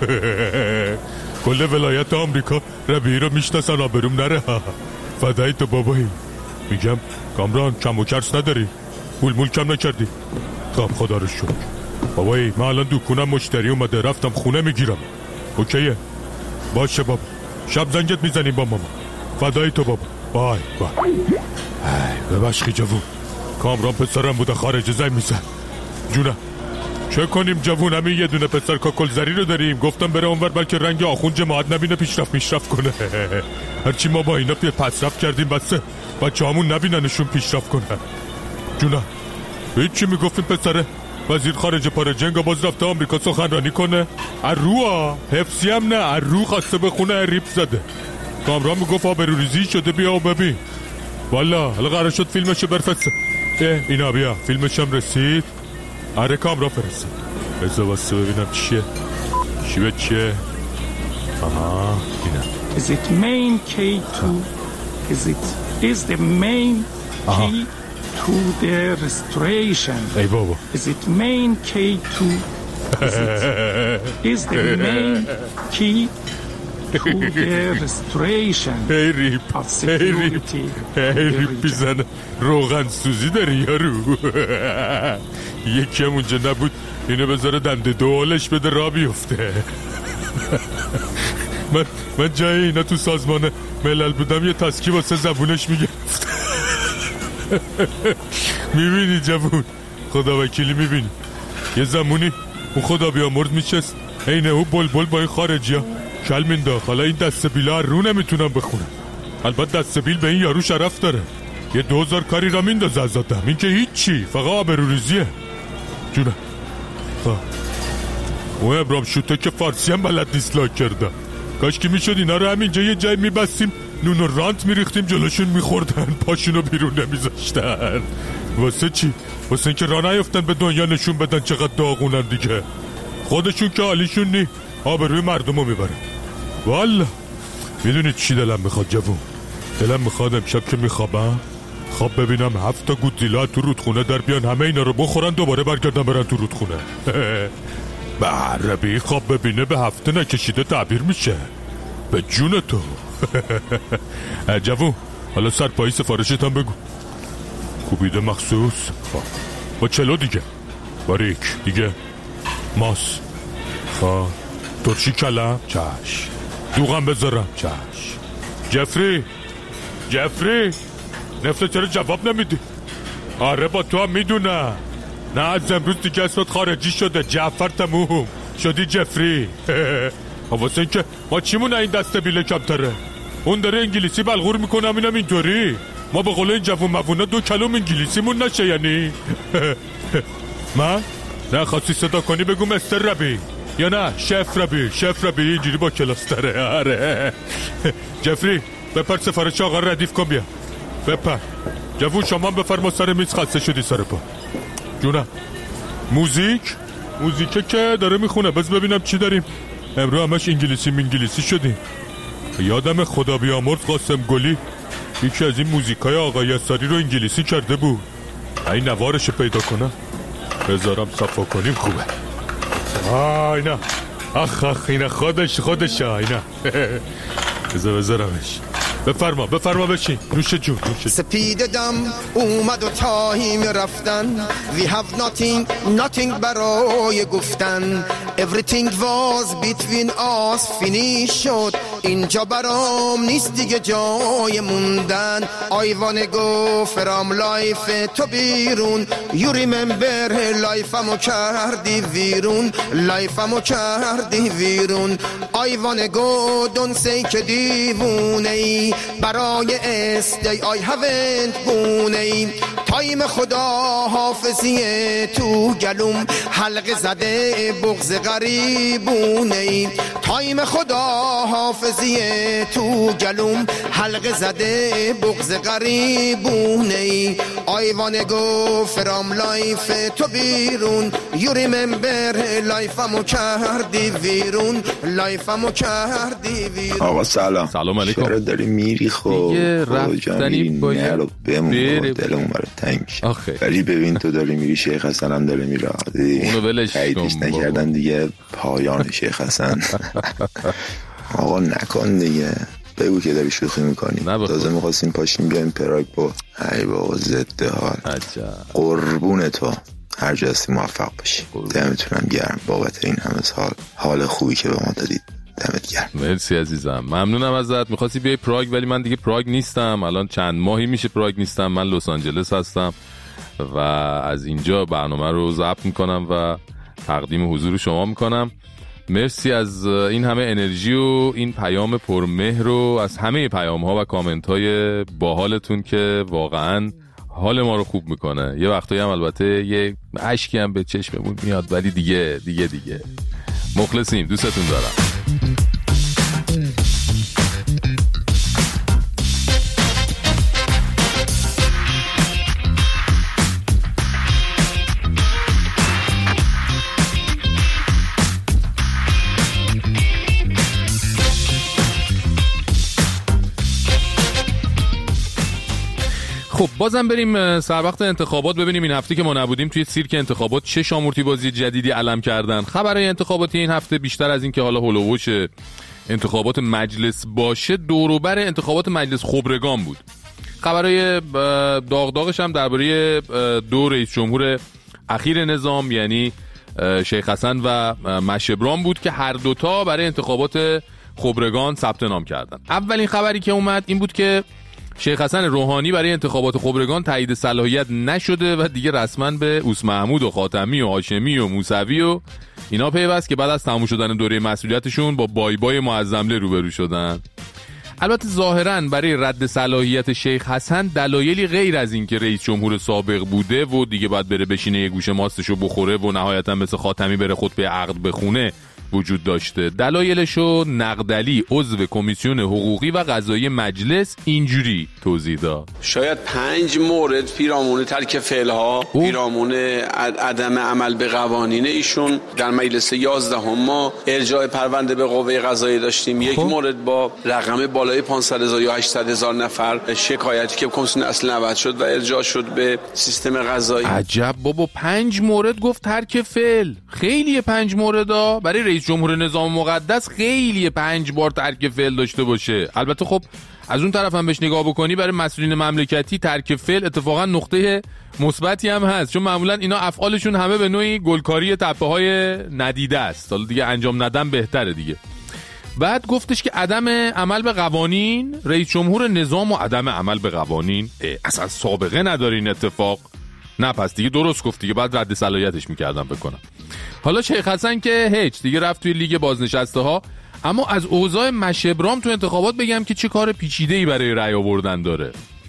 کل ولایت آمریکا ربیعی رو میشناسن، آبروم نره. فدای تو بابایی. میگم کامران کم و کرس نداری؟ پول مول کم نکردی؟ خب خدا رو شکر. بابایی من الان دکونم مشتری اومده، رفتم خونه میگیرم. اوکیه؟ باشه بابا، شب زنگت میزنیم با ماما. فدای تو بابا. بای بای. ببخشی جوون، کامران پسرم بوده خارج زنگ میزن. جونم چه کنیم جوون، همین یه دونه پسر کاکل زری رو داریم. گفتم بره اونور بلکه رنگ آخون جماعت نبینه پیشرفت میشرفت کنه. هرچی ما با اینا پسرفت کردیم بسه بچه همون نبیننشون پیشرفت کنه. جونم هیچی میگفتیم پسره وزیر خارجه پارجنگا باز رفته آمریکا سخنرانی کنه. ارو حفظی هم نه، ارو خواسته بخونه ریپ زده. کامران میگفت آبروریزی شده بیا و ببین. والا حالا قرار شد فیلمشو برفسته. اینا بیا فیلمش هم رسید. آره کامران فرسته. بذار واسه ببینم چیه چی به چیه. آها اینم. Is it main key to is it is the main key to the restoration. ای بابا. Is it main key to is it is the main key to the restoration. ای ریپ ای ریپ ای ریپ بیزنه. روغن سوزی داری یارو. یکی هم اونجا نبود اینو بذاره دنده دولش بده را بیفته. من من جای اینا تو سازمان ملل بودم یه تسکی واسه زبونش میگرفت. میبینی جوون، خدا وکیلی میبینی یه زمونی اون خدا بیامرد میچست اینه او بل بل با این خارجی ها کل مینداخت. حالا این دست بیلا رو نمیتونم بخونم. البته دست بیل به این یارو شرف داره، یه دوزار کاری را میندازه از آدم. این که هیچی، فقط آبروریزیه. جونم خواه اون ابرام شوته که فارسی هم بلد دیسلایک کرده. کاش که میشد اینا رو همینجا یه جای میبستیم نون و رانت میریختیم جلوشون میخوردن، پاشونو بیرون نمیذاشتن. واسه چی؟ واسه اینکه راه نیفتن به دنیا نشون بدن چقدر داغونن دیگه. خودشون که حالیشون نی، آبروی مردمو میبرن. والا میدونید چی دلم میخواد جوون؟ دلم میخواد امشب که میخوابم خواب ببینم هفت تا گودزیلا تو رودخونه در بیان، همه اینا رو بخورن دوباره برگردن برن تو رودخونه. به عربی خواب ببینه به هفته نکشیده تعبیر میشه. به جون تو. جوون حالا سرپایی سفارشت هم بگو. کوبیده مخصوص با چلو دیگه، باریک دیگه، ماس خواه ترشی کلم چش، دوغم بذارم چش. جفری جفری نفته چرا جواب نمیدی؟ آره با تو هم میدونم. نه از امروز دیگه اسمت خارجی شده، جعفر تموم شدی جفری. واسه این که ما چیمونه این دسته بیله کمتره؟ اون داره انگلیسی بلغور میکنم اینم اینطوری. ما به قول این جوون موونا دو کلم انگلیسیمون نشه یعنی. من نه خواستی صدا کنی بگو مستر ربی یا نه شف ربی. شف ربی اینجوری با کلاستره. آره جفری بپر سفارش آقا ردیف کن بیا. بپر جوون شما بفرما سر میز خسته شدی سر پا. جونم موزیک موزیکه که داره میخونه. بس ببینم چی داریم. امرو همش انگلیسی منگلیسی شدیم. یادم خدا بیامرز قاسم گلی یکی از این موزیکای آقای یساری رو انگلیسی کرده بود. این نوارش پیدا کنم بذارم صفا کنیم خوبه. اینا اخ اخ اینا خودش خودش اینا. بذار بذارمش. بفرما بفرما بشین نوش جون نوش. سپید دم اومد و تایم رفتن. We have nothing nothing برای گفتن. Everything was between us finish شد. اینجا برام نیست دیگه جای موندن. I wanna go from life تو بیرون. You remember life امو کردی ویرون. life امو کردی ویرون. I wanna go don't say که دیوونه ای. برای استای I haven't بونه ای. تایم خدا حافظیه تو گلوم. حلقه زده بغض غریبونه ای. تایم خدا حافظیه تو گلوم. حلقه زده بغض غریبونه ای. I wanna go from life تو بیرون. You remember life امو کردی ویرون. life امو کردی ویرون. آقا سلام. سلام علیکم. چرا داری میری خب دیگه رفتنی باید بمون دلمون برای تنگ ولی ببین تو داری میری شیخ حسن هم داره میره. اونو ولش کن نکردن دیگه پایان شیخ حسن. آقا نکن دیگه. بگو که داری شوخی میکنی. تازه میخواستیم پاشیم بیایم پراگ با ای بابا ضد حال. قربون تو هر جا هستی موفق باشی. دمتونم گرم بابت این همه سال حال خوبی که به ما دادید. دمت گرم. مرسی عزیزم ممنونم ازت. میخواستی بیای پراگ ولی من دیگه پراگ نیستم. الان چند ماهی میشه پراگ نیستم. من لس آنجلس هستم و از اینجا برنامه رو ضبط میکنم و تقدیم حضور شما میکنم. مرسی از این همه انرژی و این پیام پرمهر و از همه پیام ها و کامنت های باحالتون که واقعا حال ما رو خوب میکنه. یه وقتایی هم البته یه اشکی هم به چشممون میاد ولی دیگه دیگه دیگه مخلصیم. دوستتون دارم. خب بازم بریم سر وقت انتخابات ببینیم این هفته که ما نبودیم توی سیرک انتخابات چه شامورتی بازی جدیدی علم کردن. خبرهای انتخاباتی این هفته بیشتر از این که حالا هولووش انتخابات مجلس باشه دور و بر انتخابات مجلس خبرگان بود. خبرهای داغ داغش هم درباره دو رئیس جمهور اخیر نظام یعنی شیخ حسن و مشبران بود که هر دوتا برای انتخابات خبرگان ثبت نام کردن. اولین خبری که اومد این بود که شیخ حسن روحانی برای انتخابات خبرگان تایید صلاحیت نشده و دیگه رسما به اوس محمود و خاتمی و هاشمی و موسوی و اینا پیوست که بعد از تموم شدن دوره مسئولیتشون با بای بای معظمله روبرو شدن. البته ظاهرا برای رد صلاحیت شیخ حسن دلایلی غیر از این که رئیس جمهور سابق بوده و دیگه باید بره بشینه یه گوشه ماستشو بخوره و نهایتا مثل خاتمی بره خطبه عقد بخونه وجود داشته. دلایلشو نقدلی عضو کمیسیون حقوقی و قضایی مجلس اینجوری توضیح داد. شاید پنج مورد پیرامون ترک فعلها، پیرامون عدم عمل به قوانین ایشون در مجلس یازدهم ما ارجاع پرونده به قوه قضاییه داشتیم. یک مورد با رقم بالای پانصد هزار یا هشتصد هزار نفر شکایتی که کمیسیون اصل نود شد و ارجاع شد به سیستم قضایی. عجب بابا، پنج مورد گفت ترک فعل. خیلیه پنج موردا برای رئیس جمهور نظام مقدس، خیلیه پنج بار ترک فعل داشته باشه. البته خب از اون طرف هم بهش نگاه بکنی برای مسئولین مملکتی ترک فعل اتفاقا نقطه مثبتی هم هست، چون معمولا اینا افعالشون همه به نوعی گلکاری تپه های ندیده است. حالا دیگه انجام ندن بهتره دیگه. بعد گفتش که عدم عمل به قوانین، رئیس جمهور نظام و عدم عمل به قوانین اصلا سابقه نداره این اتفاق. نه پس دیگه درست گفت دیگه، بعد رد صلاحیتش میکردم بکنم. حالا شیخ حسن که هیچ دیگه رفت توی لیگ بازنشسته ها. اما از اوضاع مشبرام تو انتخابات بگم که چه کار پیچیده‌ای برای رأی آوردن داره.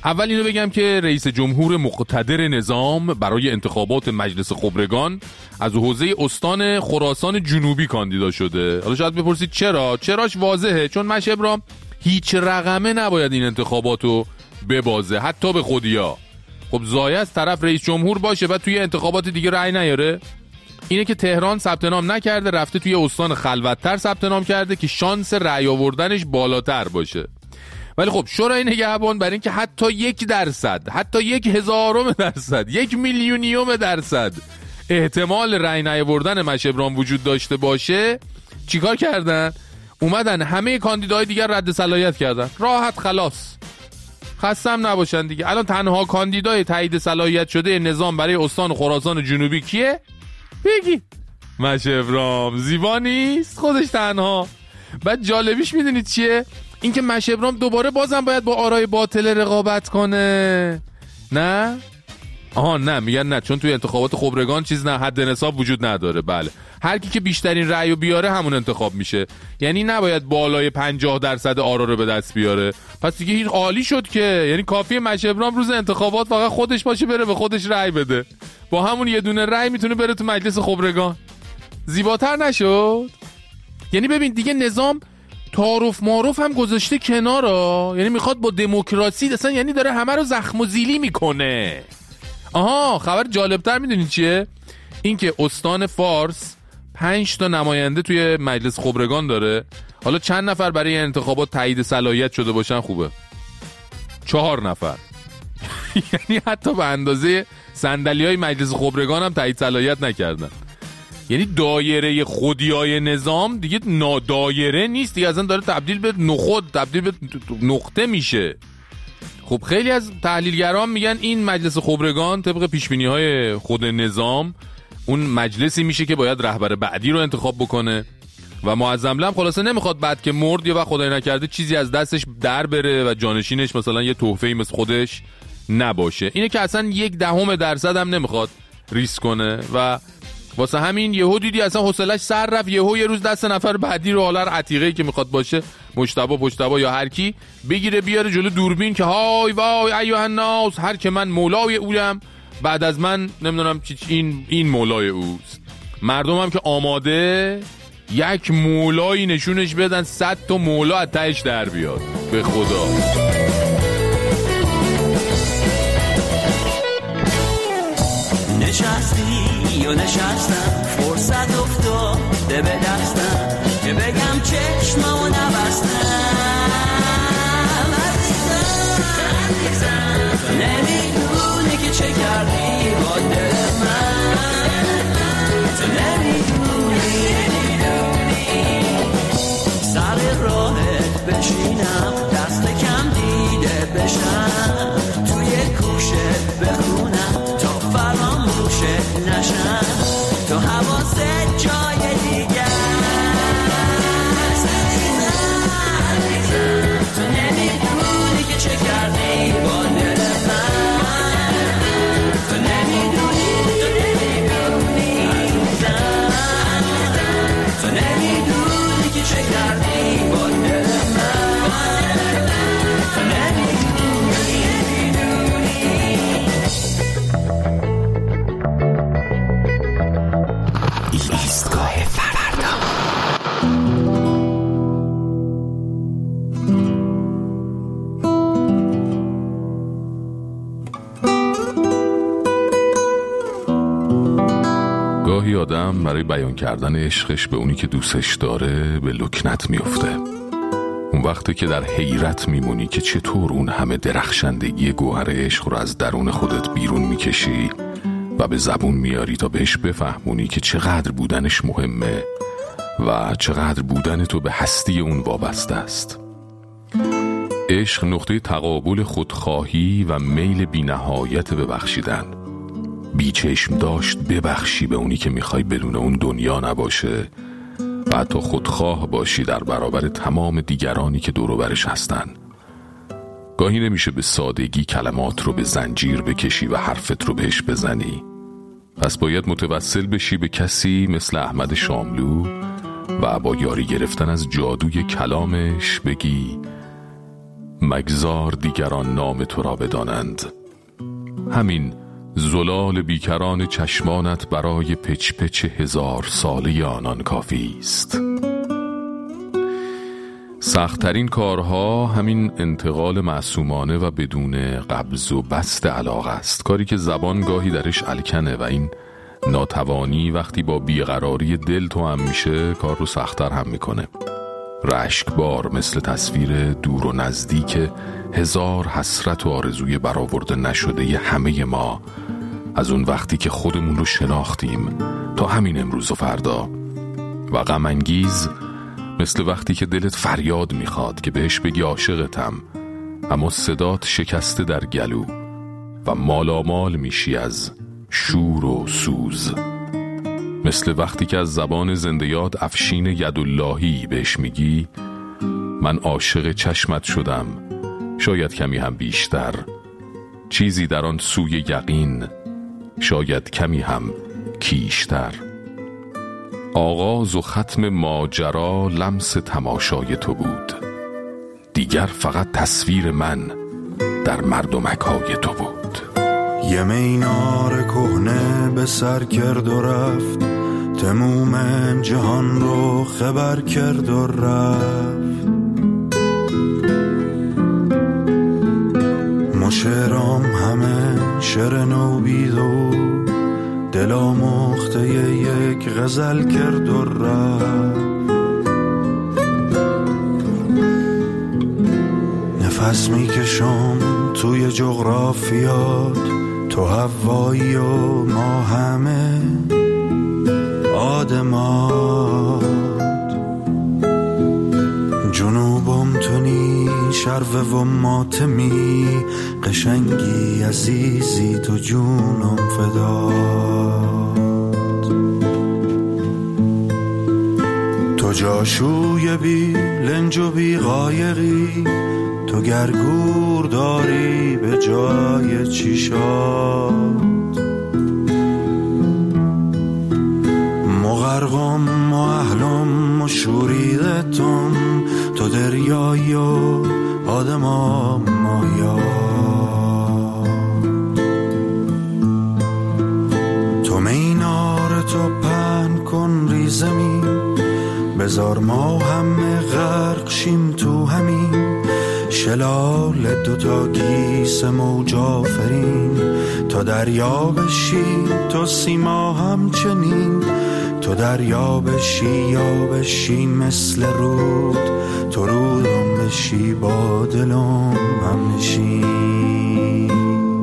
اول اینو بگم که رئیس جمهور مقتدر نظام برای انتخابات مجلس خبرگان از حوزه استان خراسان جنوبی کاندیدا شده. حالا شاید بپرسید چرا؟ چراش واضحه، چون مشه ابراهیم هیچ رقمه نباید این انتخاباتو ببازه، حتی به خودیا. خب زایه از طرف رئیس جمهور باشه و توی انتخابات دیگه رأی نیاره. اینه که تهران ثبت نام نکرده، رفته توی استان خلوت‌تر ثبت نام کرده که شانس رأی آوردنش بالاتر باشه. ولی خب شورای نگهبان برای اینکه حتی یک درصد، حتی یک هزارم درصد، یک میلیونیوم درصد احتمال رأی نیاوردن مشه ابراهیم وجود داشته باشه، چیکار کردن؟ اومدن همه کاندیداهای دیگر رد صلاحیت کردن. راحت خلاص، خستم نباشن دیگه. الان تنها کاندیدای تایید صلاحیت شده نظام برای استان خراسان جنوبی کیه؟ بگی مشه ابراهیم. زیبا نیست؟ خودش تنها. بعد جالبیش میدونید چیه؟ اینکه مشه ابراهیم دوباره بازم باید با آرای باطل رقابت کنه. نه؟ آها نه، میگن نه، چون توی انتخابات خبرگان چیز نه، حد نصاب وجود نداره. بله، هر کی که بیشترین رأیو بیاره همون انتخاب میشه. یعنی نباید بالای پنجاه درصد آرا رو به دست بیاره. پس دیگه هیچ عالی شد که، یعنی کافیه مشه ابراهیم روز انتخابات فقط خودش باشه، بره به خودش رأی بده، با همون یه دونه رأی میتونه بره تو مجلس خبرگان. زیباتر نشد؟ یعنی ببین دیگه نظام تعارف معارف هم گذاشته کنارا، یعنی میخواد با دموکراسی اصلا، یعنی داره همه رو زخم و زیلی میکنه. آها، خبر جالبتر میدونید چیه؟ این که استان فارس پنج تا نماینده توی مجلس خبرگان داره. حالا چند نفر برای انتخابات تایید صلاحیت شده باشن خوبه؟ چهار نفر. یعنی حتی به اندازه صندلی‌های مجلس خبرگان هم تایید صلاحیت نکردن. یعنی دایره خودیای نظام دیگه نادایره نیست دیگه، اصلا داره تبدیل به نخود، تبدیل به نقطه میشه. خب خیلی از تحلیلگران میگن این مجلس خبرگان طبق پیشبینی‌های خود نظام اون مجلسی میشه که باید رهبر بعدی رو انتخاب بکنه و معظم هم خلاصه نمیخواد بعد که مرد یا خدای نکرده چیزی از دستش در بره و جانشینش مثلا یه تحفه‌ای مثل خودش نباشه. اینه که اصلا یک دهم درصد هم نمیخواد ریسک کنه و واسه همین یهو دیدی اصلا حوصله‌اش سر رفت، یهو یه روز دست نفر بعدی رو، حالا عتیقه‌ای که میخواد باشه، مجتبی پشتبا یا هر کی، بگیره بیاره جلو دوربین که های وای ایها الناس، هر که من مولای اولم، بعد از من نمیدونم چی این این مولای اوست. مردم هم که آماده یک مولایی نشونش بدن، صد تا مولا از تهش در بیاد. به خدا نشستی و نشستم، فرصت افتاده به دستم که بگم چشممو نبستم. عزیزم نمیدونی که چه کردی با دل من، تو نمیدونی سر راهت بشینم، دست کم دیده بشم، توی کوشت بخونم تا فراموشت نشم، تو حواست جای دیگه است. تو نمیدونی که چه کردی با دل من، تو نمیدونی، تو نمیدونی عزیزم، تو نمیدونی که چه کردی با دل من، تو نمیدونی. ایستگاه فردا. گاهی آدم برای بیان کردن عشقش به اونی که دوستش داره به لکنت میفته. اون وقتی که در حیرت میمونی که چطور اون همه درخشندگی گوهر عشق رو از درون خودت بیرون میکشی و به زبون میاری تا بهش بفهمونی که چقدر بودنش مهمه و چقدر بودن تو به هستی اون وابسته است. عشق نقطه تقابل خودخواهی و میل بی نهایت ببخشیدن. بی چشم داشت ببخشی به اونی که میخوای بدون اون دنیا نباشه و حتی خودخواه باشی در برابر تمام دیگرانی که دور و برش هستن. گاهی نمیشه به سادگی کلمات رو به زنجیر بکشی و حرفت رو بهش بزنی. پس باید متوسل بشی به کسی مثل احمد شاملو و با یاری گرفتن از جادوی کلامش بگی مگذار دیگران نام تو را بدانند. همین زلال بیکران چشمانت برای پچ پچ هزار ساله آنان کافی است. سخت‌ترین کارها همین انتقال معصومانه و بدون قبض و بست علاقه است، کاری که زبان گاهی درش الکنه و این ناتوانی وقتی با بیقراری دل تو هم میشه کار رو سخت‌تر هم میکنه. رشکبار مثل تصویر دور و نزدیک هزار حسرت و آرزوی برآورده نشده ی همه ما از اون وقتی که خودمون رو شناختیم تا همین امروز و فردا. و غم انگیز مثل وقتی که دلت فریاد میخواد که بهش بگی عاشقتم، اما صدات شکسته در گلو و مالامال میشی از شور و سوز. مثل وقتی که از زبان زنده یاد افشین یداللهی بهش میگی من عاشق چشمت شدم، شاید کمی هم بیشتر، چیزی در آن سوی یقین، شاید کمی هم کیشتر. آغاز و ختم ماجرا لمس تماشای تو بود، دیگر فقط تصویر من در مردمک‌های تو بود. یه مینار کهنه به سر کرد و رفت، تموم جهان رو خبر کرد و رفت. مشرام همه شعر نو بیدو، دلا مخته یک غزل کرد و رفت. نفس میکشم توی جغرافیات، تو هوایی و ما همه آدمات. جنوبم تونی شرو و ماتمی، قشنگی عزیزی تو جونم فدات. تو جاشوی بی لنج و بی قایقی، تو گرگور داری به جای چیشات. مغرقم و اهلم و شوریدتم، تو دریایی و آدمام مایا. تو مینار تو پهن کن ری زمین، بذار ما همه غرق شیم تو همین شلال دوتا گیس موج آفرین. تا دریا بشی تو سیما همچنین، تو دریا بشی یا بشی مثل رود، تو رودم بشی با دلم هم نشین.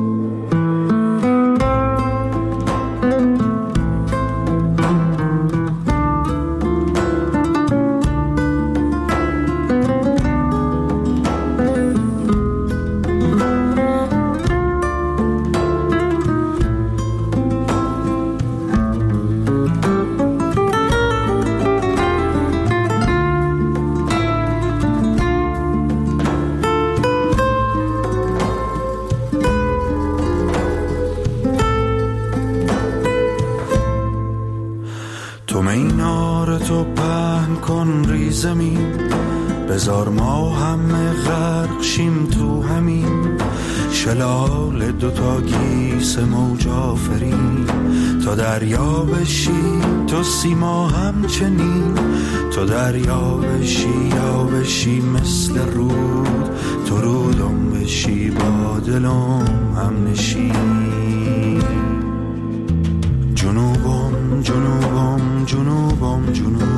تو مینار تو پهن کن ری زمین، بذار ما همه غرق شیم تو همین شلال دوتا گیس موج آفرین. تا دریا بشی تو سیما همچنین، تو دریا بشی یا بشی مثل رود، تو رودم بشی با دلم هم نشین. جنوبم جنوبم جنوبم جنوب